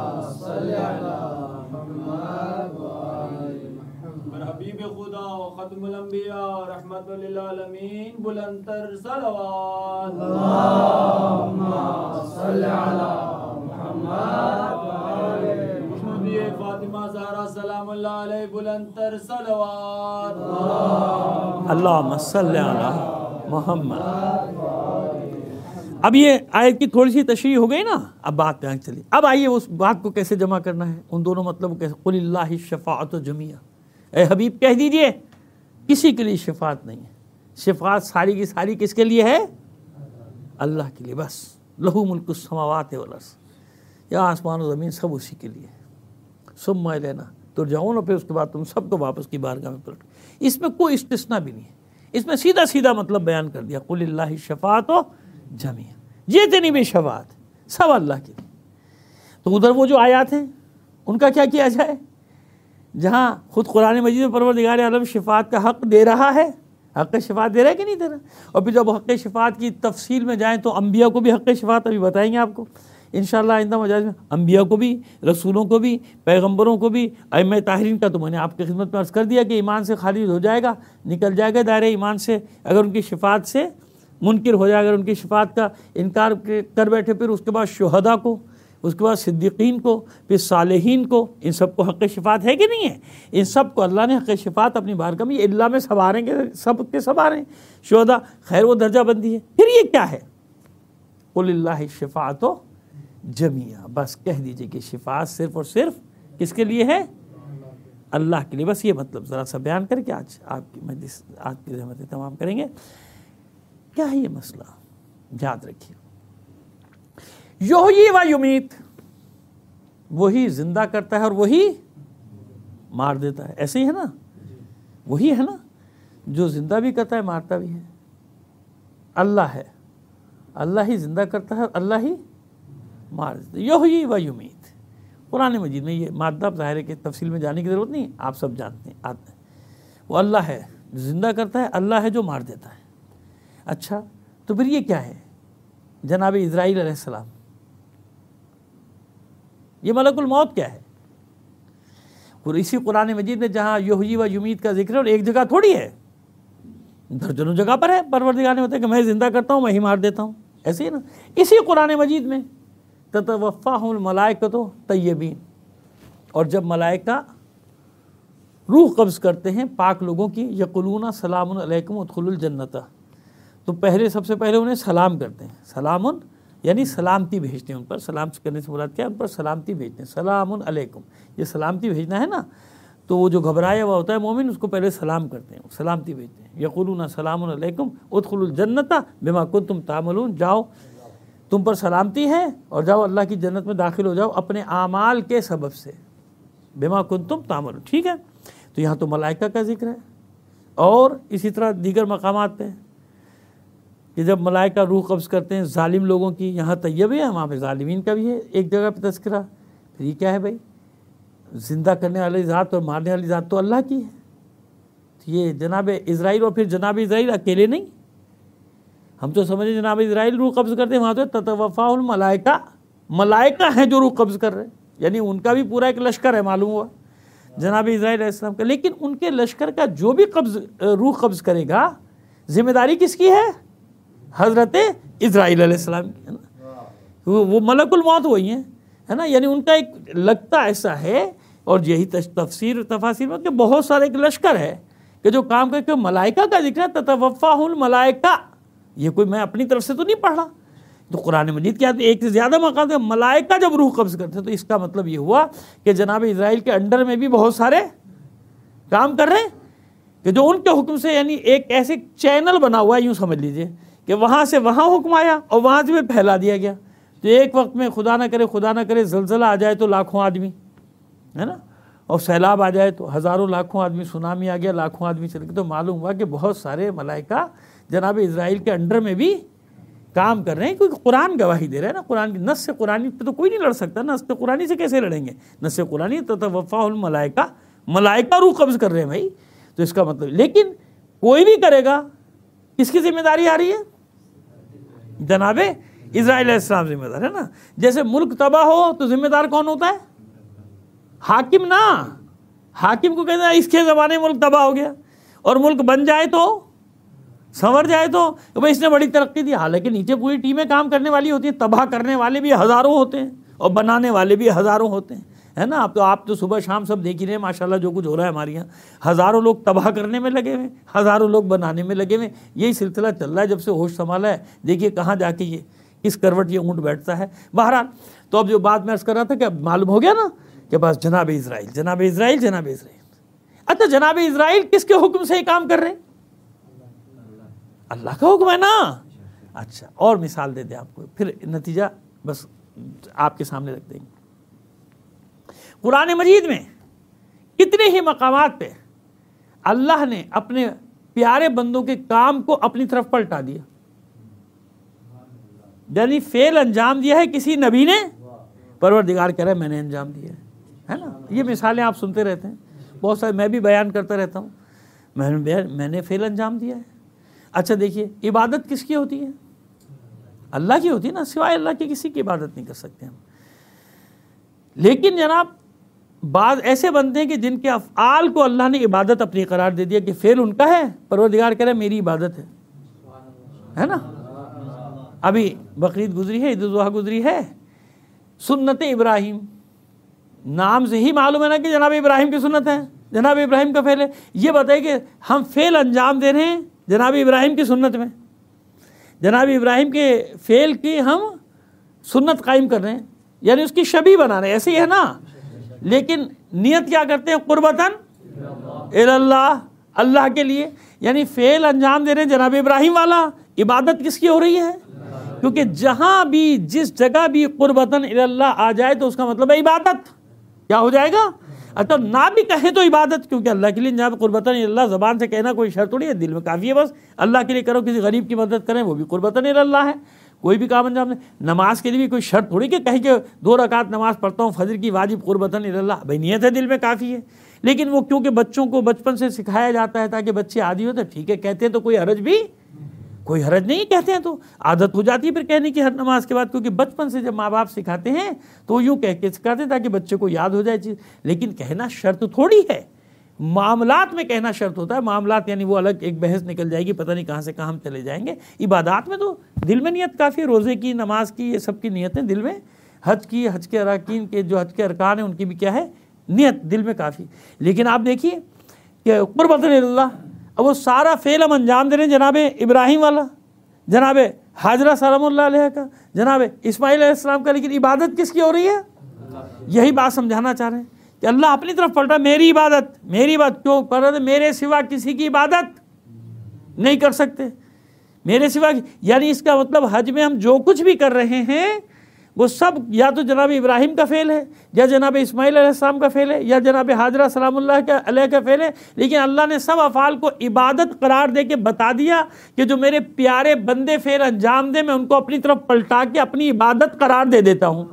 हबीब खुदा खत्मुल अंबिया रहमतुल लिल आलमीन बुलंदतर सलवात अल्लाहुम्मा सल्ली अला मुहम्मद मुहम्मदिये फातिमा ज़हरा सलामुल्लाह अलैहि बुलंदतर सलवात अल्लाहुम्मा सल्ली अला मुहम्मद। अब ये आयत की थोड़ी सी तशरीह हो गई ना, अब बात पे चलिए। अब आइए उस बात को कैसे जमा करना है, उन दोनों मतलब को कैसे। कुलिल्लाहि शफाअतु जमिया, ए हबीब कह दीजिए किसी के लिए शिफात नहीं है, शिफात सारी की सारी किसके लिए है? अल्लाह के लिए बस। लहू मुल्कुस समावाति वल अर्ज़, या आसमान और ज़मीन सब उसी के लिए। सुम्मा इलैना तुरजाऊन, फिर उसके बाद तुम सबको वापस की बारगाह में पलट। इसमें कोई इस्तिस्ना भी नहीं है, इसमें सीधा सीधा मतलब बयान कर दिया कुलिल्लाहि शफाअतु जमिया, जितनी भी शफात सब अल्लाह की। तो उधर वो जो आयात हैं उनका क्या किया जाए, जहाँ खुद कुरान मजीद में परवरदिगार आलम शिफात का हक दे रहा है, हक शिफात दे रहा है कि नहीं दे रहा। और फिर जब हक शिफात की तफसील में जाएँ तो अम्बिया को भी हक शिफात अभी बताएंगे आपको इंशाअल्लाह आइंदा मजाज में। अम्बिया को भी, रसूलों को भी, पैगम्बरों को भी, अइम्मा ताहिरीन का तो मैंने आपकी खिदमत में अर्ज़ कर दिया कि ईमान से खारिज हो जाएगा, निकल जाएगा दायरे ईमान से अगर उनकी शिफात से मुनकिर हो जाए, अगर उनकी शिफात का इनकार कर बैठे। फिर उसके बाद शुहदा को, उसके बाद सिद्दीकीन को, फिर सालेहीन को, इन सब को हक़ शिफात है कि नहीं है? इन सब को अल्लाह ने हक़ शिफात अपनी बारगाह में इल्ला में सब आ रहे हैं, सब के सब आ रहे हैं। शुहदा खैर वो दर्जा बंदी है। फिर ये क्या है, कुलिल्लाहि शिफाअतु जमिया, बस कह दीजिए कि शिफात सिर्फ और सिर्फ किसके लिए है? अल्लाह के लिए। बस ये मतलब ज़रा सा बयान करके आज आपकी मजलिस आज की रहमतें तमाम करेंगे। क्या है ये मसला, याद रखिए। युहयी व युमीत, वही जिंदा करता है और वही मार देता है, ऐसे ही है ना? वही है ना जो जिंदा भी करता है मारता भी है, अल्लाह है। अल्लाह ही जिंदा करता है और अल्लाह ही मार देता है। युहयी व युमीत, कुरान मजीद में ये मादा ज़ाहिर है कि तफसील में जाने की ज़रूरत नहीं, आप सब जानते हैं, आते हैं। वो अल्लाह है जो जिंदा करता है, अल्लाह है जो मार देता है। अच्छा, तो फिर ये क्या है? जनाब इज़राइल अलैहिस्सलाम, ये मलकुल मौत क्या है? और इसी कुरान मजीद में जहाँ युहयी व युमीत का जिक्र है, और एक जगह थोड़ी है, दर्जनों जगह पर है। परवरदिगार ने बताया कि मैं जिंदा करता हूँ, मैं ही मार देता हूँ, ऐसे ही ना। इसी कुरान मजीद में ततवफ़्फ़ाहुल मलाइकतु तय्यबीन, और जब मलाइका रूह कब्ज़ करते हैं पाक लोगों की, यक़ुलूना सलामुन अलैकुम उदखुलुल जन्नता, तो पहले सबसे पहले उन्हें सलाम करते हैं। सलामुन यानी सलामती भेजते हैं उन पर। सलाम करने से मुराद क्या है? उन पर सलामती भेजते हैं। सलामुन अलैकुम, ये सलामती भेजना है ना। तो वो जो घबराया हुआ होता है मोमिन, उसको पहले सलाम करते हैं, सलामती भेजते हैं। यक़ुलूना सलामुन अलैकुम उदखुलुल जन्नता बिमा कुंतुम तामलून, जाओ तुम पर सलामती है और जाओ अल्लाह की जन्नत में दाखिल हो जाओ अपने आमाल के सबब से, बिमा कुंतुम तामलून। ठीक है, तो यहाँ तो मलाइका का जिक्र है। और इसी तरह दीगर मकामात पे कि जब मलाइका रूह कब्ज़ करते हैं जालिम लोगों की, यहाँ तैयब है वहाँ पे जालिमीन का भी है एक जगह पे तस्करा। फिर ये क्या है भाई, ज़िंदा करने वाली ज़ात और मारने वाली ज़ात तो अल्लाह की है। तो ये जनाब इज़राइल, और फिर जनाब इज़राइल अकेले नहीं, हम तो समझे जनाब इज़राइल रूह कब्ज़ करते हैं, वहाँ तो ततवफ़ाउल मलाइका, मलाइका हैं जो रूह कब्ज़ कर रहे हैं, यानी उनका भी पूरा एक लश्कर है मालूम हुआ जनाब इज़राइल अलैहिस्सलाम का। लेकिन उनके लश्कर का जो भी कब्ज़ रूह कब्ज़ करेगा जिम्मेदारी किसकी है? हज़रत इज़राइल अलैहिस्सलाम की है ना, वो, वो मलकुल मौत वही हैं है ना। यानी उनका एक लगता ऐसा है, और यही तफसीर तफासिर में कि बहुत सारे एक लश्कर है कि जो काम करके मलाइका का जिक्र है, ततवफ़ाहुल मलाइका, ये कोई मैं अपनी तरफ से तो नहीं पढ़ रहा, तो कुरान मजीद क्या एक से ज़्यादा मकाम है मलाइका जब रूह कब्ज़ करते हैं, तो इसका मतलब ये हुआ कि जनाब इज़राइल के अंडर में भी बहुत सारे काम कर रहे हैं कि जो उनके हुक्म से, यानी एक ऐसे चैनल बना हुआ है, यूँ समझ लीजिए कि वहाँ से वहाँ हुक्म आया और वहाँ से फिर फैला दिया गया। तो एक वक्त में खुदा ना करे खुदा ना करे ज़लज़ला आ जाए तो लाखों आदमी है ना, और सैलाब आ जाए तो हज़ारों लाखों आदमी, सुनामी आ गया लाखों आदमी चले गए। तो मालूम हुआ कि बहुत सारे मलाइका जनाब इज़राइल के अंडर में भी काम कर रहे हैं, क्योंकि कुरान गवाही दे रहा है ना, कुरान की नस्स कुरानी पे तो कोई नहीं लड़ सकता, नस्स कुरानी से कैसे लड़ेंगे? नस्स कुरानी ततवफ़ाहुल मलाइका, मलाइका रूह कब्ज़ कर रहे हैं भाई, तो इसका मतलब, लेकिन कोई भी करेगा किसकी जिम्मेदारी आ रही है? जनाब इज़राइल अलैहिस्सलाम जिम्मेदार है ना। जैसे मुल्क तबाह हो तो जिम्मेदार कौन होता है? हाकिम ना, हाकिम को कहते हैं इसके ज़माने मुल्क तबाह हो गया, और मुल्क बन जाए तो, संवर जाए तो भाई इसने बड़ी तरक्की दी। हालांकि नीचे पूरी टीमें काम करने वाली होती हैं, तबाह करने वाले भी हज़ारों होते हैं और बनाने वाले भी हज़ारों होते हैं, है ना। आप तो आप तो सुबह शाम सब देख ही रहे हैं माशाल्लाह जो कुछ हो रहा है हमारे यहाँ। हज़ारों लोग तबाह करने में लगे हुए, हज़ारों लोग बनाने में लगे हुए, यही सिलसिला चल रहा है जब से होश संभाला है। देखिए कहाँ जाके ये किस करवट ये ऊँट बैठता है। बहरहाल, तो अब जो बात मैं अर्ज़ कर रहा था कि अब मालूम हो गया ना कि बस जनाब इज़राइल जनाब इज़राइल जनाब इज़राइल। अच्छा, जनाब इज़राइल किसके हुक्म से ये काम कर रहे हैं? अल्लाह का हुक्म है ना। अच्छा, और मिसाल दे दें आपको, फिर नतीजा बस आपके सामने रख देंगे। कुरान मजीद में कितने ही मकामात पे अल्लाह ने अपने प्यारे बंदों के काम को अपनी तरफ पलटा दिया, यानी फेल अंजाम दिया है किसी नबी ने, परवरदिगार कह रहा है मैंने अंजाम दिया है, है ना। ये मिसालें आप सुनते रहते हैं बहुत सारे, मैं भी बयान करता रहता हूँ, मैंने मैंने फेल अंजाम दिया है। अच्छा देखिए, इबादत किसकी होती है? अल्लाह की होती है ना, सिवाय अल्लाह के किसी की इबादत नहीं कर सकते हम। लेकिन जनाब बाद ऐसे बनते हैं कि जिनके अफ़आल को अल्लाह ने इबादत अपनी करार दे दिया कि फेल उनका है, परवरदिगार कह रहा है मेरी इबादत है, है ना। अभी बकरीद गुजरी है, ईद उल ज़ुहा गुजरी है, सुन्नत इब्राहिम नाम से ही मालूम है ना कि जनाब इब्राहिम की सुन्नत है, जनाब इब्राहिम का फेल है। ये बताइए कि हम फेल अंजाम दे रहे हैं जनाब इब्राहिम की सुन्नत में, जनाब इब्राहिम के फेल की हम सुन्नत कायम कर रहे हैं, यानी उसकी शबी बना रहे हैं, ऐसे ही है ना। लेकिन नियत क्या करते हैं? कुर्बतन इल्लाह, अल्लाह के लिए, यानी फेल अंजाम दे रहे हैं जनाब इब्राहिम वाला। इबादत किसकी हो रही है? क्योंकि जहाँ भी जिस जगह भी कुर्बतन इल्लाह आ जाए तो उसका मतलब है इबादत। क्या हो जाएगा? अच्छा, ना भी कहें तो इबादत, क्योंकि अल्लाह के लिए जब कुर्बतन इल्लाह ज़बान से कहना कोई शर्त थोड़ी है, दिल में काफ़ी है बस अल्लाह के लिए करो। किसी गरीब की मदद करें वो भी कुर्बतन इल्लाह है, कोई भी काम अंजाम नहीं। नमाज के लिए भी कोई शर्त थोड़ी कि कहीं के दो रकात नमाज पढ़ता हूँ फजर की वाजिब कुर्बतन इल्लाह, भाई नियत है दिल में काफ़ी है। लेकिन वो क्योंकि बच्चों को बचपन से सिखाया जाता है ताकि बच्चे आदी हो, तो ठीक है कहते हैं तो कोई हरज भी कोई हरज नहीं, कहते हैं तो आदत हो जाती है फिर कहने की हर नमाज के बाद, क्योंकि बचपन से जब माँ बाप सिखाते हैं तो यूँ कह के सिखाते हैं ताकि बच्चे को याद हो जाए चीज़। लेकिन कहना शर्त थोड़ी है, मामलात में कहना शर्त होता है। मामलात यानी वो अलग एक बहस निकल जाएगी, पता नहीं कहाँ से कहाँ हम चले जाएंगे। इबादत में तो दिल में नियत काफ़ी है, रोज़े की, नमाज की, ये सब की नियतें दिल में, हज की, हज के अरकान के जो हज के अरकान हैं उनकी भी क्या है नियत दिल में काफ़ी। लेकिन आप देखिए कि कुर्बतन इल्लाह, अब वो सारा फेल हम अंजाम दे रहे हैं जनाब इब्राहिम वाला, जनाब हाजरा सलामुल्लाह अलैहा का, जनाब इस्माइल अलैहिस्सलाम का, लेकिन इबादत किसकी हो रही है? यही बात समझाना चाह रहे हैं कि अल्लाह अपनी तरफ पलटा, मेरी इबादत मेरी बात क्यों कर रहे थे? मेरे सिवा किसी की इबादत नहीं कर सकते, मेरे सिवा। यानी इसका मतलब हज में हम जो कुछ भी कर रहे हैं वो सब या तो जनाब इब्राहिम का फ़ेल है, या जनाब इस्माइल अलैहिस्सलाम का फ़ेल है, या जनाब हाजरा सलामुल्लाह का अलैह का फ़ेल है। लेकिन अल्लाह ने सब अफ़ाल को इबादत करार दे के बता दिया कि जो मेरे प्यारे बंदे फ़ेल अंजाम दे, मैं उनको अपनी तरफ पलटा के अपनी इबादत करार दे देता हूँ।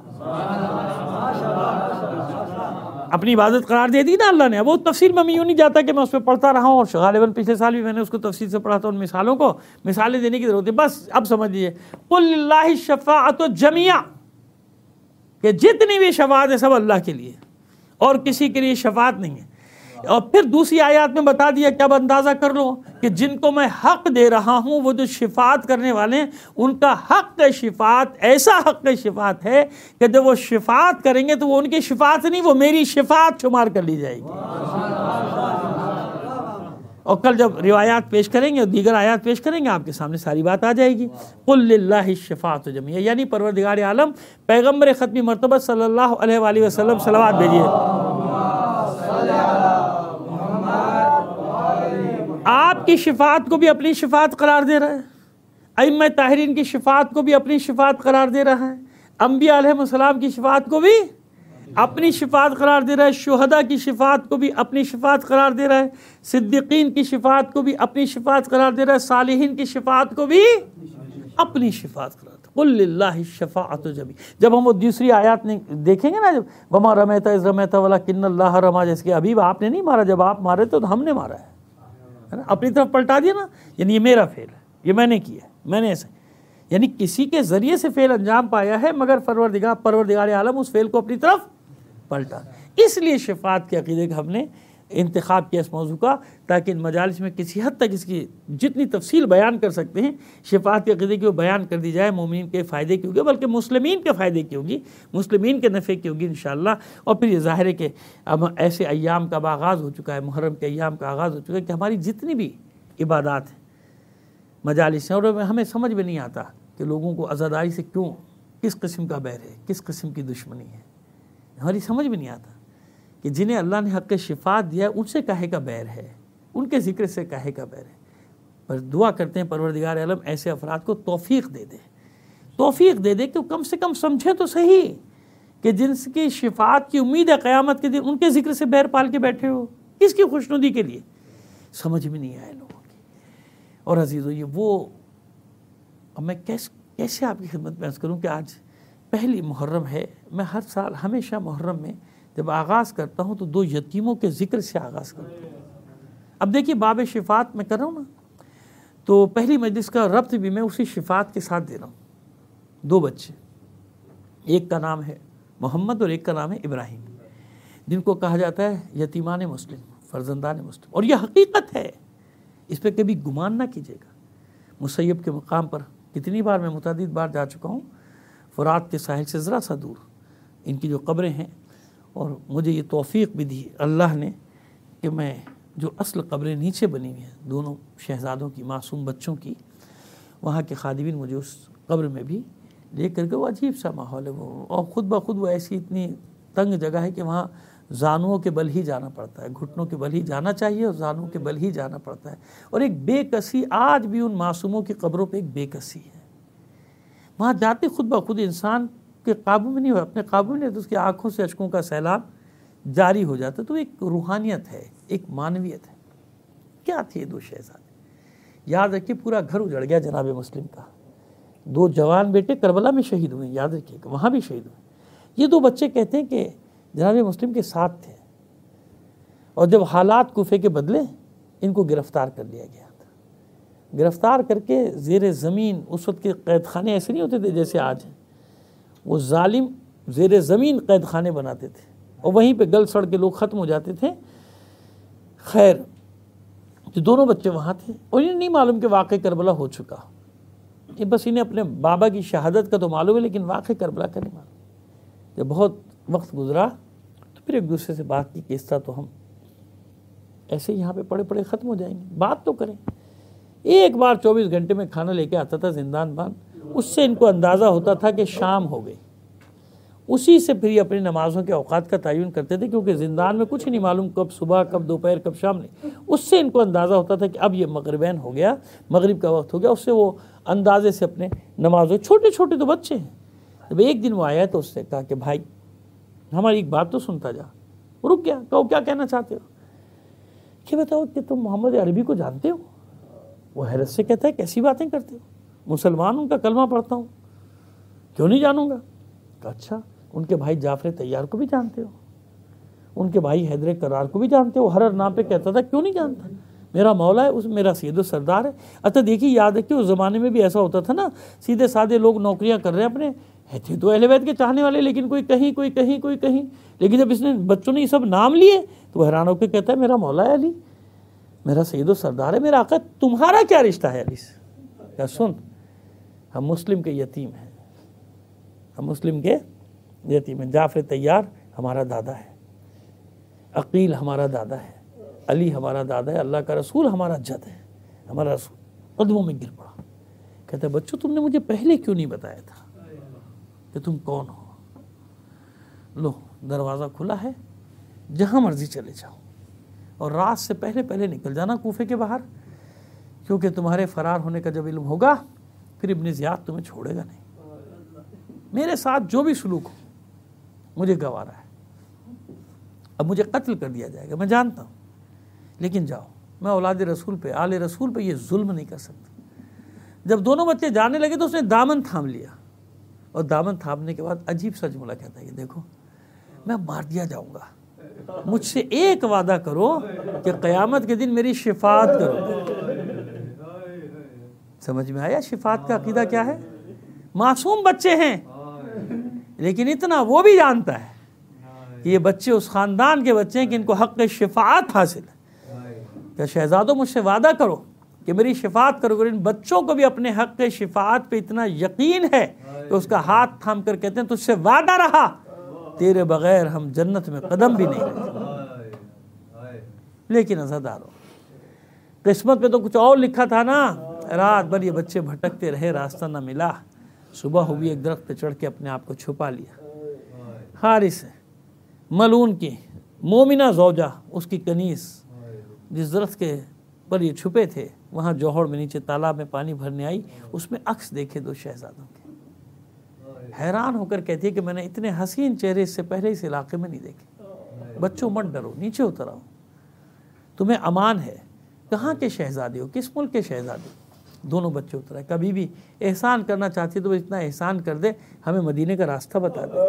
अपनी इबादत करार दे दी ना अल्लाह ने। वो तफसील में मैं यूँ नहीं जाता कि मैं उस पर पढ़ता रहा हूँ, और गालिबन पिछले साल भी मैंने उसको तफसील से पढ़ा था। उन मिसालों को मिसालें देने की ज़रूरत है। बस अब समझ लीजिए, कुल लिल्लाहि शफ़ाअतु जमिया, कि जितनी भी शफ़ाअत है सब अल्लाह के लिए, और किसी के लिए शफ़ाअत नहीं है। और फिर दूसरी आयत में बता दिया कि अब अंदाज़ा कर लो कि जिनको मैं हक़ दे रहा हूँ, वो जो शिफ़ात करने वाले हैं, उनका हक़ शिफ़ात ऐसा हक़ शिफ़ात है कि जब वो शिफ़ात करेंगे तो वो उनकी शिफ़ात नहीं, वो मेरी शिफ़ात शुमार कर ली जाएगी। और कल जब रिवायात पेश करेंगे और दीगर आयत पेश करेंगे, आपके सामने सारी बात आ जाएगी। कुल लिल्लाहि शफ़ाअतु जमिया, यानी परवरदिगार आलम पैगम्बर ख़त्मी मरतबा सल्लल्लाहु अलैहि वसल्लम सलावत भेजिए। आपकी शिफात को भी अपनी शिफात करार दे रहा है, अइम्मा ताहिरीन की शिफात को भी अपनी शिफात करार दे रहा है, अंबिया अलैहिस्सलाम की शिफात को भी अपनी शिफात करार दे रहा है, शुहदा की शिफात को भी अपनी शिफात करार दे रहा है, सिद्दीकीन की शिफात को भी अपनी शिफात करार दे रहा है, सालिहीन की शिफात को भी अपनी शिफात करार दे। कुल लिल्लाहि शफ़ाअतु जमी। जब हम वो दूसरी आयत ने देखेंगे ना, जब वमा रमैता इज़ रमैता वलाकिन्नल्लाह रमा, जैसे अभी आपने नहीं मारा, जब आप मारे तो हमने मारा है, है ना, अपनी तरफ पलटा दिया ना, यानी ये मेरा फेल है, ये मैंने किया, मैंने ऐसा, यानी किसी के ज़रिए से फेल अंजाम पाया है, मगर परवरदिगार परवरदिगार आलम उस फेल को अपनी तरफ पलटा। इसलिए शिफ़ात के अक़ीदे का हमने इंतखाब किया इस मौजू का, ताकि इन मजालिस में किसी हद तक इसकी जितनी तफसील बयान कर सकते हैं शिफ़ात के अक़ीदे की वो बयान कर दी जाए। मोमिन के फ़ायदे की होगी, बल्कि मुस्लिमीन के फ़ायदे की होगी, मुस्लिमीन के नफ़े की होगी इंशाअल्लाह। और फिर ये ज़ाहिर है कि अब ऐसे अय्याम का आगाज़ हो चुका है, मुहर्रम के अय्याम का आगाज़ हो चुका है, कि हमारी जितनी भी इबादात हैं मजालिस हैं, और हमें समझ में नहीं आता कि लोगों को अज़ादारी से क्यों, किस किस्म का बैर है, किस किस्म की दुश्मनी है, हमारी समझ में नहीं आता कि जिन्हें अल्लाह ने हक़ शिफ़ात दिया उनसे काहे का बैर है, उनके ज़िक्र से काहे का बैर है। पर दुआ करते हैं परवरदिगार आलम ऐसे अफराद को तौफ़ीक़ दे दे, तौफ़ीक़ दे दे कि कम से कम समझे तो सही कि जिनकी शिफ़ात की उम्मीद है क़यामत के दिन, उनके ज़िक्र से बैर पाल के बैठे हो, किसकी खुशनुदी के लिए, समझ में नहीं आए लोगों की। और अज़ीज़ों, ये वो, अब मैं कैसे कैसे आपकी खिदमत में अर्ज़ करूँ कि आज पहली मुहर्रम है। मैं हर साल हमेशा मुहर्रम में जब आगाज़ करता हूँ तो दो यतीमों के ज़िक्र से आगाज़ करता हूँ। अब देखिए, बाब शिफ़ात में कर रहा हूँ ना, तो पहली मजलिस का रब्त भी मैं उसी शिफ़ात के साथ दे रहा हूँ। दो बच्चे, एक का नाम है मोहम्मद और एक का नाम है इब्राहिम, जिनको कहा जाता है यतीमान मुस्लिम, फ़र्जंदान मुस्लिम। और यह हकीकत है, इस पर कभी गुमान ना कीजिएगा। मुसैयब के मकाम पर कितनी बार मैं मुतअद्दिद बार जा चुका हूँ, फ़ुरात के साहिल से ज़रा सा दूर इनकी जो कब्रें हैं, और मुझे ये तौफ़ीक़ भी दी अल्लाह ने कि मैं जो असल कब्रें नीचे बनी हुई हैं दोनों शहज़ादों की, मासूम बच्चों की, वहाँ के खादिमीन मुझे उस कब्र में भी ले करके, वो अजीब सा माहौल है वो, और ख़ुद ब खुद वो ऐसी इतनी तंग जगह है कि वहाँ ज़ानुओं के बल ही जाना पड़ता है, घुटनों के बल ही जाना चाहिए और ज़ानुओं के बल ही जाना पड़ता है। और एक बेकसी आज भी उन मासूमों की कब्रों पर एक बेकसी है। वहाँ जाते खुद ब खुद इंसान के काबू में नहीं हो, अपने काबू में नहीं, तो उसकी आँखों से अश्कों का सैलाब जारी हो जाता। तो एक रूहानियत है, एक मानवियत है। क्या थे दो शहज़ादे, याद रखिए, पूरा घर उजड़ गया जनाब मुस्लिम का। दो जवान बेटे करबला में शहीद हुए, याद रखिए, वहाँ भी शहीद हुए। ये दो बच्चे कहते हैं कि जनाब मुस्लिम के साथ थे, और जब हालात कुफे के बदले इनको गिरफ़्तार कर लिया गया था। गिरफ़्तार करके ज़ेर ज़मीन, उस वक्त के कैद खाने ऐसे नहीं होते थे जैसे आज हैं, वो जालिम ज़ेर ज़मीन कैद खाने बनाते थे, और वहीं पे गल सड़ के लोग ख़त्म हो जाते थे। खैर, जो दोनों बच्चे वहाँ थे, और इन्हें नहीं मालूम कि वाक़ई करबला हो चुका, ये बस इन्हें अपने बाबा की शहादत का तो मालूम है, लेकिन वाक़ई करबला का नहीं मालूम। जब बहुत वक्त गुजरा तो फिर एक दूसरे से बात की कि इस तरह तो हम ऐसे यहाँ पे पड़े पड़े ख़त्म हो जाएंगे, बात तो करें। एक बार चौबीस घंटे में खाना लेके आता था जिंदान बान, उससे इनको अंदाज़ा होता था कि शाम हो गई। उसी से फिर अपनी नमाज़ों के औकात का तयन करते थे, क्योंकि ज़िंदान में कुछ नहीं मालूम कब सुबह, कब दोपहर, कब शाम नहीं। उससे इनको अंदाज़ा होता था कि अब ये मगरिबैन हो गया, मगरिब का वक्त हो गया। उससे वो अंदाजे से अपने नमाज़ों, छोटे छोटे तो बच्चे हैं, जब एक दिन वो आया तो उससे कहा कि भाई हमारी एक बात तो सुनता जा। रुक गया, कहो क्या कहना चाहते हो? कि बताओ कि तुम मोहम्मद अरबी को जानते हो? वो हैरत से कहता है कैसी बातें करते हो, मुसलमान उनका कलमा पढ़ता हूँ, क्यों नहीं जानूंगा? अच्छा, उनके भाई जाफर तैयार को भी जानते हो? उनके भाई हैदर करार को भी जानते हो? हर नाम पे कहता था, क्यों नहीं जानता? मेरा मौला है, उस मेरा सैयद सरदार है। अच्छा देखिए, याद है कि उस ज़माने में भी ऐसा होता था ना, सीधे साधे लोग नौकरियां कर रहे हैं अपने, है थे तो अहले बैत के चाहने वाले, लेकिन कोई कहीं कोई कहीं कोई कहीं। लेकिन जब इसने बच्चों ने ये सब नाम लिए तो वह हैरान होकर कहता है मेरा मौला है अली, मेरा सैयद सरदार है, मेरा आका, तुम्हारा क्या रिश्ता है अली से? क्या सुन, हम मुस्लिम के यतीम हैं, हम मुस्लिम के यतीम हैं। जाफर तैयार हमारा दादा है, अकील हमारा दादा है, अली हमारा दादा है, अल्लाह का रसूल हमारा जद है, हमारा रसूल। कदमों में गिर पड़ा, कहता है बच्चों तुमने मुझे पहले क्यों नहीं बताया था कि तुम कौन हो? लो दरवाज़ा खुला है, जहाँ मर्जी चले जाओ, और रात से पहले पहले निकल जाना कूफे के बाहर, क्योंकि तुम्हारे फरार होने का जब इल्म होगा फिर इब्न ज़ियाद तुम्हें छोड़ेगा नहीं। मेरे साथ जो भी सलूक हो मुझे गवारा है, अब मुझे कत्ल कर दिया जाएगा मैं जानता हूँ, लेकिन जाओ, मैं औलाद रसूल पे, आले रसूल पे ये जुल्म नहीं कर सकता। जब दोनों बच्चे जाने लगे तो उसने दामन थाम लिया, और दामन थामने के बाद अजीब सा जुमला कहता है कि देखो मैं मार दिया जाऊंगा, मुझसे एक वादा करो कि क़यामत के दिन मेरी शिफात करो। समझ में आया शिफात का अकीदा क्या है? मासूम बच्चे हैं, लेकिन इतना वो भी जानता है कि ये बच्चे उस ख़ानदान के बच्चे हैं कि इनको हक़ शिफात हासिल है। क्या शहजादों मुझसे वादा करो कि मेरी शिफात करोगे? इन बच्चों को भी अपने हक़ शिफात पे इतना यकीन है कि उसका हाथ थाम कर कहते हैं तुझसे वादा रहा, तेरे बगैर हम जन्नत में कदम भी नहीं रखते। लेकिन अज़ादारों, किस्मत में तो कुछ और लिखा था ना। रात भर ये बच्चे भटकते रहे, रास्ता ना मिला। सुबह हुई, एक दरख्त पे चढ़ के अपने आप को छुपा लिया। हारिस मलून की मोमिना ज़ौजा, उसकी कनीस, जिस दरख्त के पर ये छुपे थे, वहाँ जौहर में नीचे तालाब में पानी भरने आई, उसमें अक्स देखे दो शहजादों के। हैरान होकर कहती है कि मैंने इतने हसीन चेहरे इससे पहले इस इलाके में नहीं देखे। बच्चों मत डरो, नीचे उतर आओ, तुम्हें अमान है। कहाँ के शहजादे हो, किस मुल्क के शहजादे? दोनों बच्चे उतर आए। कभी भी एहसान करना चाहती है तो इतना एहसान कर दे, हमें मदीने का रास्ता बता दे।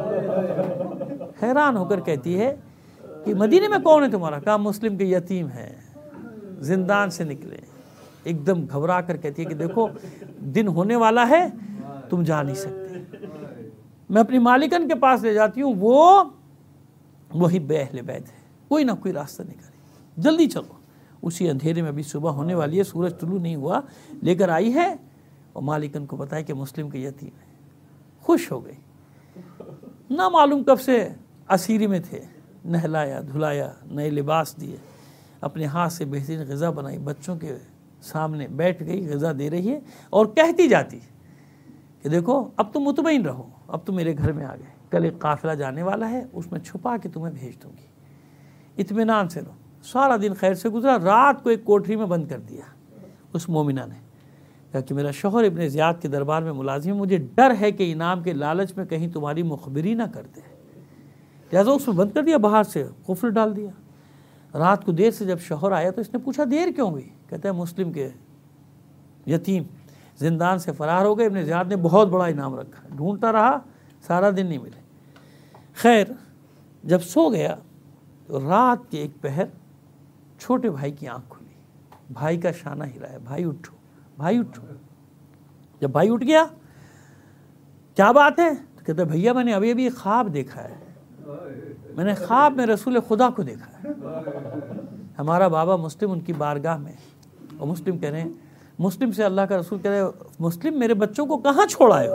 हैरान होकर कहती है कि मदीने में कौन है तुम्हारा? कहा मुस्लिम के यतीम हैं, जिंदान से निकले। एकदम घबरा कर कहती है कि देखो दिन होने वाला है, तुम जा नहीं सकते, मैं अपनी मालिकन के पास ले जाती हूँ, वो वही बेअहले बैत है, कोई ना कोई रास्ता निकाले, जल्दी चलो। उसी अंधेरे में अभी सुबह होने वाली है, सूरज तुलू नहीं हुआ, लेकर आई है और मालिकन को बताया कि मुस्लिम के यतीम है। खुश हो गई, ना मालूम कब से असीरी में थे, नहलाया धुलाया, नए लिबास दिए, अपने हाथ से बेहतरीन ग़िज़ा बनाई, बच्चों के सामने बैठ गई, ग़िज़ा दे रही है और कहती जाती कि देखो अब तुम मुतमईन रहो, अब तुम मेरे घर में आ गए, कल एक काफ़िला जाने वाला है, उसमें छुपा के तुम्हें भेज दूँगी, इत्मीनान से रहो। सारा दिन खैर से गुजरा, रात को एक कोठरी में बंद कर दिया उस मोमिना ने। कहा कि मेरा शौहर इब्न ज़ियाद के दरबार में मुलाजिम है, मुझे डर है कि इनाम के लालच में कहीं तुम्हारी मुखबिरी ना कर दे, लिहाजा उसमें बंद कर दिया, बाहर से कुफ्र डाल दिया। रात को देर से जब शौहर आया तो इसने पूछा देर क्यों हुई? कहता है मुस्लिम के यतीम जिंदान से फरार हो गए, इब्न ज़ियाद ने बहुत बड़ा इनाम रखा, ढूंढता रहा, सारा दिन नहीं मिले। खैर जब सो गया तो रात के एक पहर छोटे भाई की आंख खुली, भाई का शाना हिलाया, भाई उठो, भाई उठो। जब भाई उठ गया, क्या बात है? तो कहते भैया मैंने अभी अभी ख्वाब देखा है, मैंने ख्वाब में रसूल खुदा को देखा है। हमारा बाबा मुस्लिम उनकी बारगाह में, और मुस्लिम कह रहे हैं, मुस्लिम से अल्लाह का रसूल कह रहे मुस्लिम मेरे बच्चों को कहाँ छोड़ाए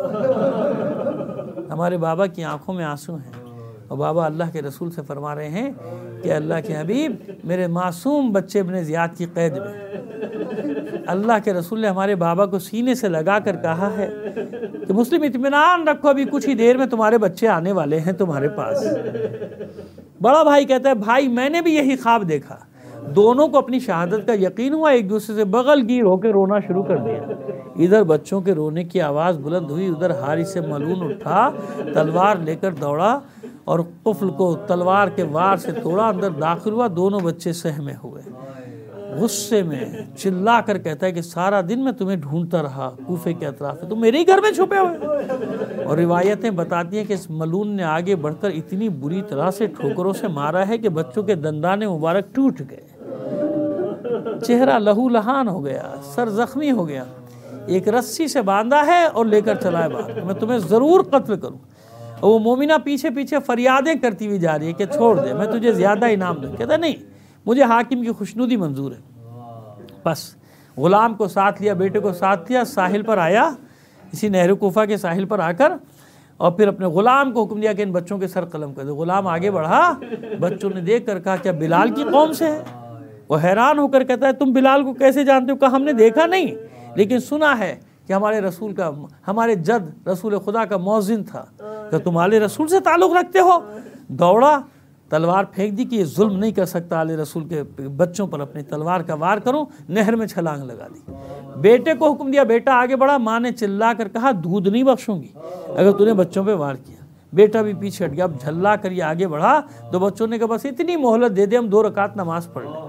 हो? हमारे बाबा की आंखों में आंसू हैं, और बाबा अल्लाह के रसूल से फरमा रहे हैं कि अल्लाह के हबीब मेरे मासूम बच्चे इब्न ज़ियाद की कैद में। अल्लाह के रसूल ने हमारे बाबा को सीने से लगा कर कहा है कि मुस्लिम इत्मीनान रखो, अभी कुछ ही देर में तुम्हारे बच्चे आने वाले हैं तुम्हारे पास। बड़ा भाई कहता है भाई मैंने भी यही ख्वाब देखा, दोनों को अपनी शहादत का यकीन हुआ, एक दूसरे से बगल गिर होकर रोना शुरू कर दिया। इधर बच्चों के रोने की आवाज़ बुलंद हुई, उधर हारिस से मलून उठा, तलवार लेकर दौड़ा और कुफ्ल को तलवार के वार से तोड़ा, अंदर दाखिल हुआ। दोनों बच्चे सहमे हुए, गुस्से में चिल्ला कर कहता है कि सारा दिन मैं तुम्हें ढूंढता रहा कूफे के अतराफ, तुम मेरे ही घर में छुपे हुए। और रिवायतें बताती हैं कि इस मलून ने आगे बढ़कर इतनी बुरी तरह से ठोकरों से मारा है कि बच्चों के दंदाने मुबारक टूट गए, चेहरा लहू लहान हो गया, सर जख्मी हो गया। एक रस्सी से बांधा है और लेकर चला है बाहर, मैं तुम्हें ज़रूर कत्ल करूँ। और वो मोमिना पीछे पीछे फरियादें करती हुई जा रही है कि छोड़ दे, मैं तुझे ज़्यादा इनाम दूँ। कहता नहीं, मुझे हाकिम की खुशनुदी मंजूर है। बस ग़ुलाम को साथ लिया, बेटे को साथ लिया, साहिल पर आया, इसी नहर कोफा के साहिल पर आकर, और फिर अपने ग़ुलाम को हुक्म दिया कि इन बच्चों के सर कलम कर दे। ग़ुलाम आगे बढ़ा, बच्चों ने देख कर कहा क्या बिलाल की कौम से है? वो हैरान होकर कहता है तुम बिलाल को कैसे जानते हो? कहा हमने देखा नहीं, लेकिन सुना है कि हमारे रसूल का, हमारे जद रसूल खुदा का मौज़िन था। क्या तुम आले रसूल से ताल्लुक़ रखते हो? दौड़ा, तलवार फेंक दी कि ये जुल्म नहीं कर सकता आले रसूल के बच्चों पर, अपनी तलवार का वार करूं। नहर में छलांग लगा दी। बेटे को हुक्म दिया, बेटा आगे बढ़ा। माँ ने चिल्ला कर कहा दूध नहीं बख्शूंगी अगर तूने बच्चों पे वार किया। बेटा भी पीछे हट गया। अब झल्ला कर ये आगे बढ़ा तो बच्चों ने कहा बस इतनी मोहलत दे दे, हम दो रकात नमाज पढ़ लें।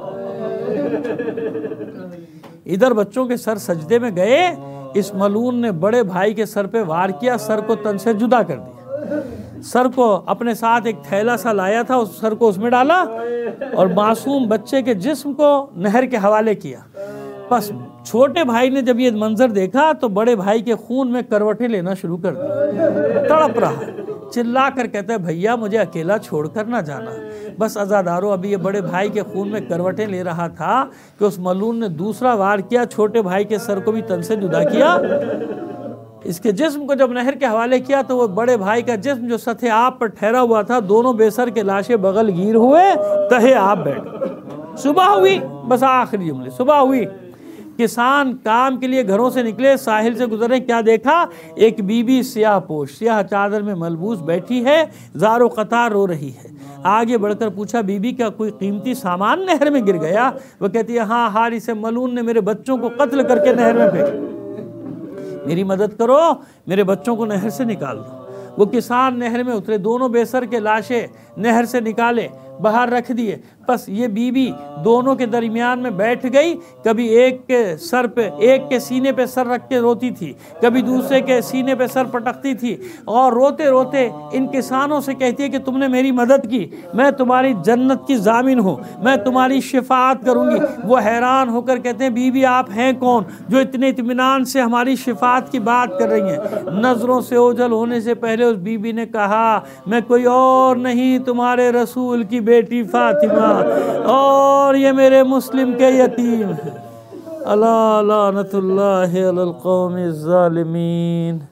इधर बच्चों के सर सजदे में गए, इस मलून ने बड़े भाई के सर पे वार किया, सर को तन से जुदा कर दिया। सर को अपने साथ एक थैला सा लाया था, उस सर को उसमें डाला और मासूम बच्चे के जिस्म को नहर के हवाले किया। बस छोटे भाई ने जब ये मंजर देखा तो बड़े भाई के खून में करवटें लेना शुरू कर दी, तड़प रहा, चिल्ला कर कहता है भैया मुझे अकेला छोड़कर ना जाना। बस अज़ादारों, अभी ये बड़े भाई के खून में करवटें ले रहा था कि उस मलून ने दूसरा वार किया, छोटे भाई के सर को भी तन से जुदा किया। इसके जिस्म को जब नहर के हवाले किया तो वो बड़े भाई का जिस्म जो सथे आप पर ठहरा हुआ था, दोनों बेसर के लाशें बगल गिर हुए, तहे आप बैठ। सुबह हुई, बस आखिरी जुमले, सुबह हुई। किसान काम के लिए घरों से निकले, साहिल से गुजरे, क्या देखा? एक बीबी सियाह पोश, सियाह चादर में मलबूस बैठी है, ज़ारो कतार रो रही है। आगे बढ़कर पूछा बीबी क्या कोई कीमती सामान नहर में गिर गया? वो कहती है हाँ, हारिस मलून ने मेरे बच्चों को कत्ल करके नहर में फेंका, मेरी मदद करो, मेरे बच्चों को नहर से निकाल दो। वो किसान नहर में उतरे, दोनों बेसर के लाशें नहर से निकाले, बाहर रख दिए। बस ये बीबी दोनों के दरमियान में बैठ गई, कभी एक के सर पे, एक के सीने पे सर रख के रोती थी, कभी दूसरे के सीने पे सर पटकती थी, और रोते रोते इन किसानों से कहती है कि तुमने मेरी मदद की, मैं तुम्हारी जन्नत की जामिन हूँ, मैं तुम्हारी शिफात करूँगी। वो हैरान होकर कहते हैं बीबी आप हैं कौन जो इतने इत्मीनान से हमारी शिफात की बात कर रही हैं? नज़रों से ओझल होने से पहले उस बीबी ने कहा मैं कोई और नहीं, तुम्हारे रसूल की बेटी फातिमा, और ये मेरे मुस्लिम के यतीम हैं। अला लानतुल्लाहि अलल कौमिज़ ज़ालिमीन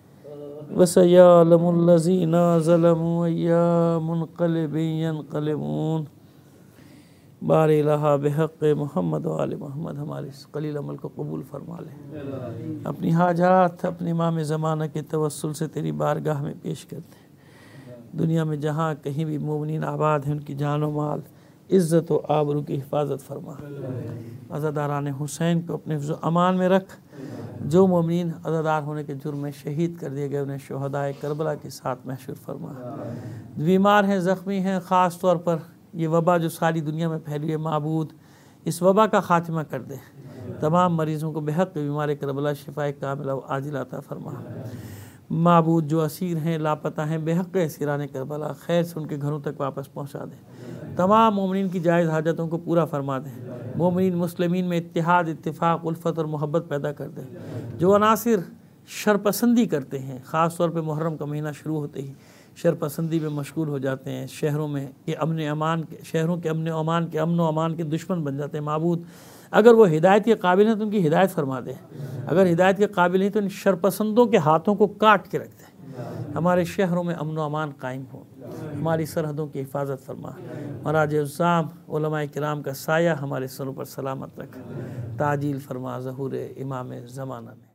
वसयअलमुल लज़ीना ज़लमू अय्या मुनक़लिबिन यनक़लिबून। बारि इलाहा बिहक़्क़ि मोहम्मद व आले मोहम्मद। हमारे इस कलील अमल को कबूल फरमा ले। अपनी हाजात अपने इमाम ज़माना के तवस्सुल से तेरी बारगाह में पेश करते हैं। दुनिया में जहाँ कहीं भी मोमिनीन आबाद हैं उनकी जान व माल, इज़्ज़त व आबरू की हिफाजत फरमा। अज़ादारान हुसैन को अपने हिफ्ज़ अमान में रख। जो मोमिनीन अज़ादार होने के जुर्म में शहीद कर दिए गए उन्हें शुहदाए करबला के साथ महशूर फरमा। बीमार हैं, ज़ख्मी हैं, ख़ास तौर पर ये वबा जो सारी दुनिया में फैली है, माबूद इस वबा का खात्मा कर दे। तमाम मरीज़ों को बेहक़ बीमार करबला शिफ़ाए कामिला व आजिला अता फरमा। माबूद जो असीर हैं, लापता हैं, बेहक़ असीरान करबला खैर से उनके घरों तक वापस पहुँचा दे। तमाम मोमिनीन की जायज़ हाजतों को पूरा फरमा दे। मोमिनीन मुस्लिमीन में इत्तिहाद, इत्तिफ़ाक़, उल्फ़त और मोहब्बत पैदा कर दे। जो अनासिर शरपसंदी करते हैं, ख़ास तौर पर मुहर्रम का महीना शुरू होते ही शरपसंदी में मशगूल हो जाते हैं, शहरों में के अमन अमान के शहरों के अमन अमान के अमन अमान के दुश्मन बन जाते हैं। माबूद अगर वो हिदायत के काबिल हैं तो उनकी हिदायत फरमा दें, अगर हिदायत के काबिल नहीं तो इन शरपसंदों के हाथों को काट के रख दें। हमारे शहरों में अमन अमान कायम हो, हमारी सरहदों की हिफाजत फरमा। मराज उज़्ज़ाम उलमाए किराम का साया हमारे सरों पर सलामत रख। ताजील फरमा ज़हूर इमाम ज़माना में।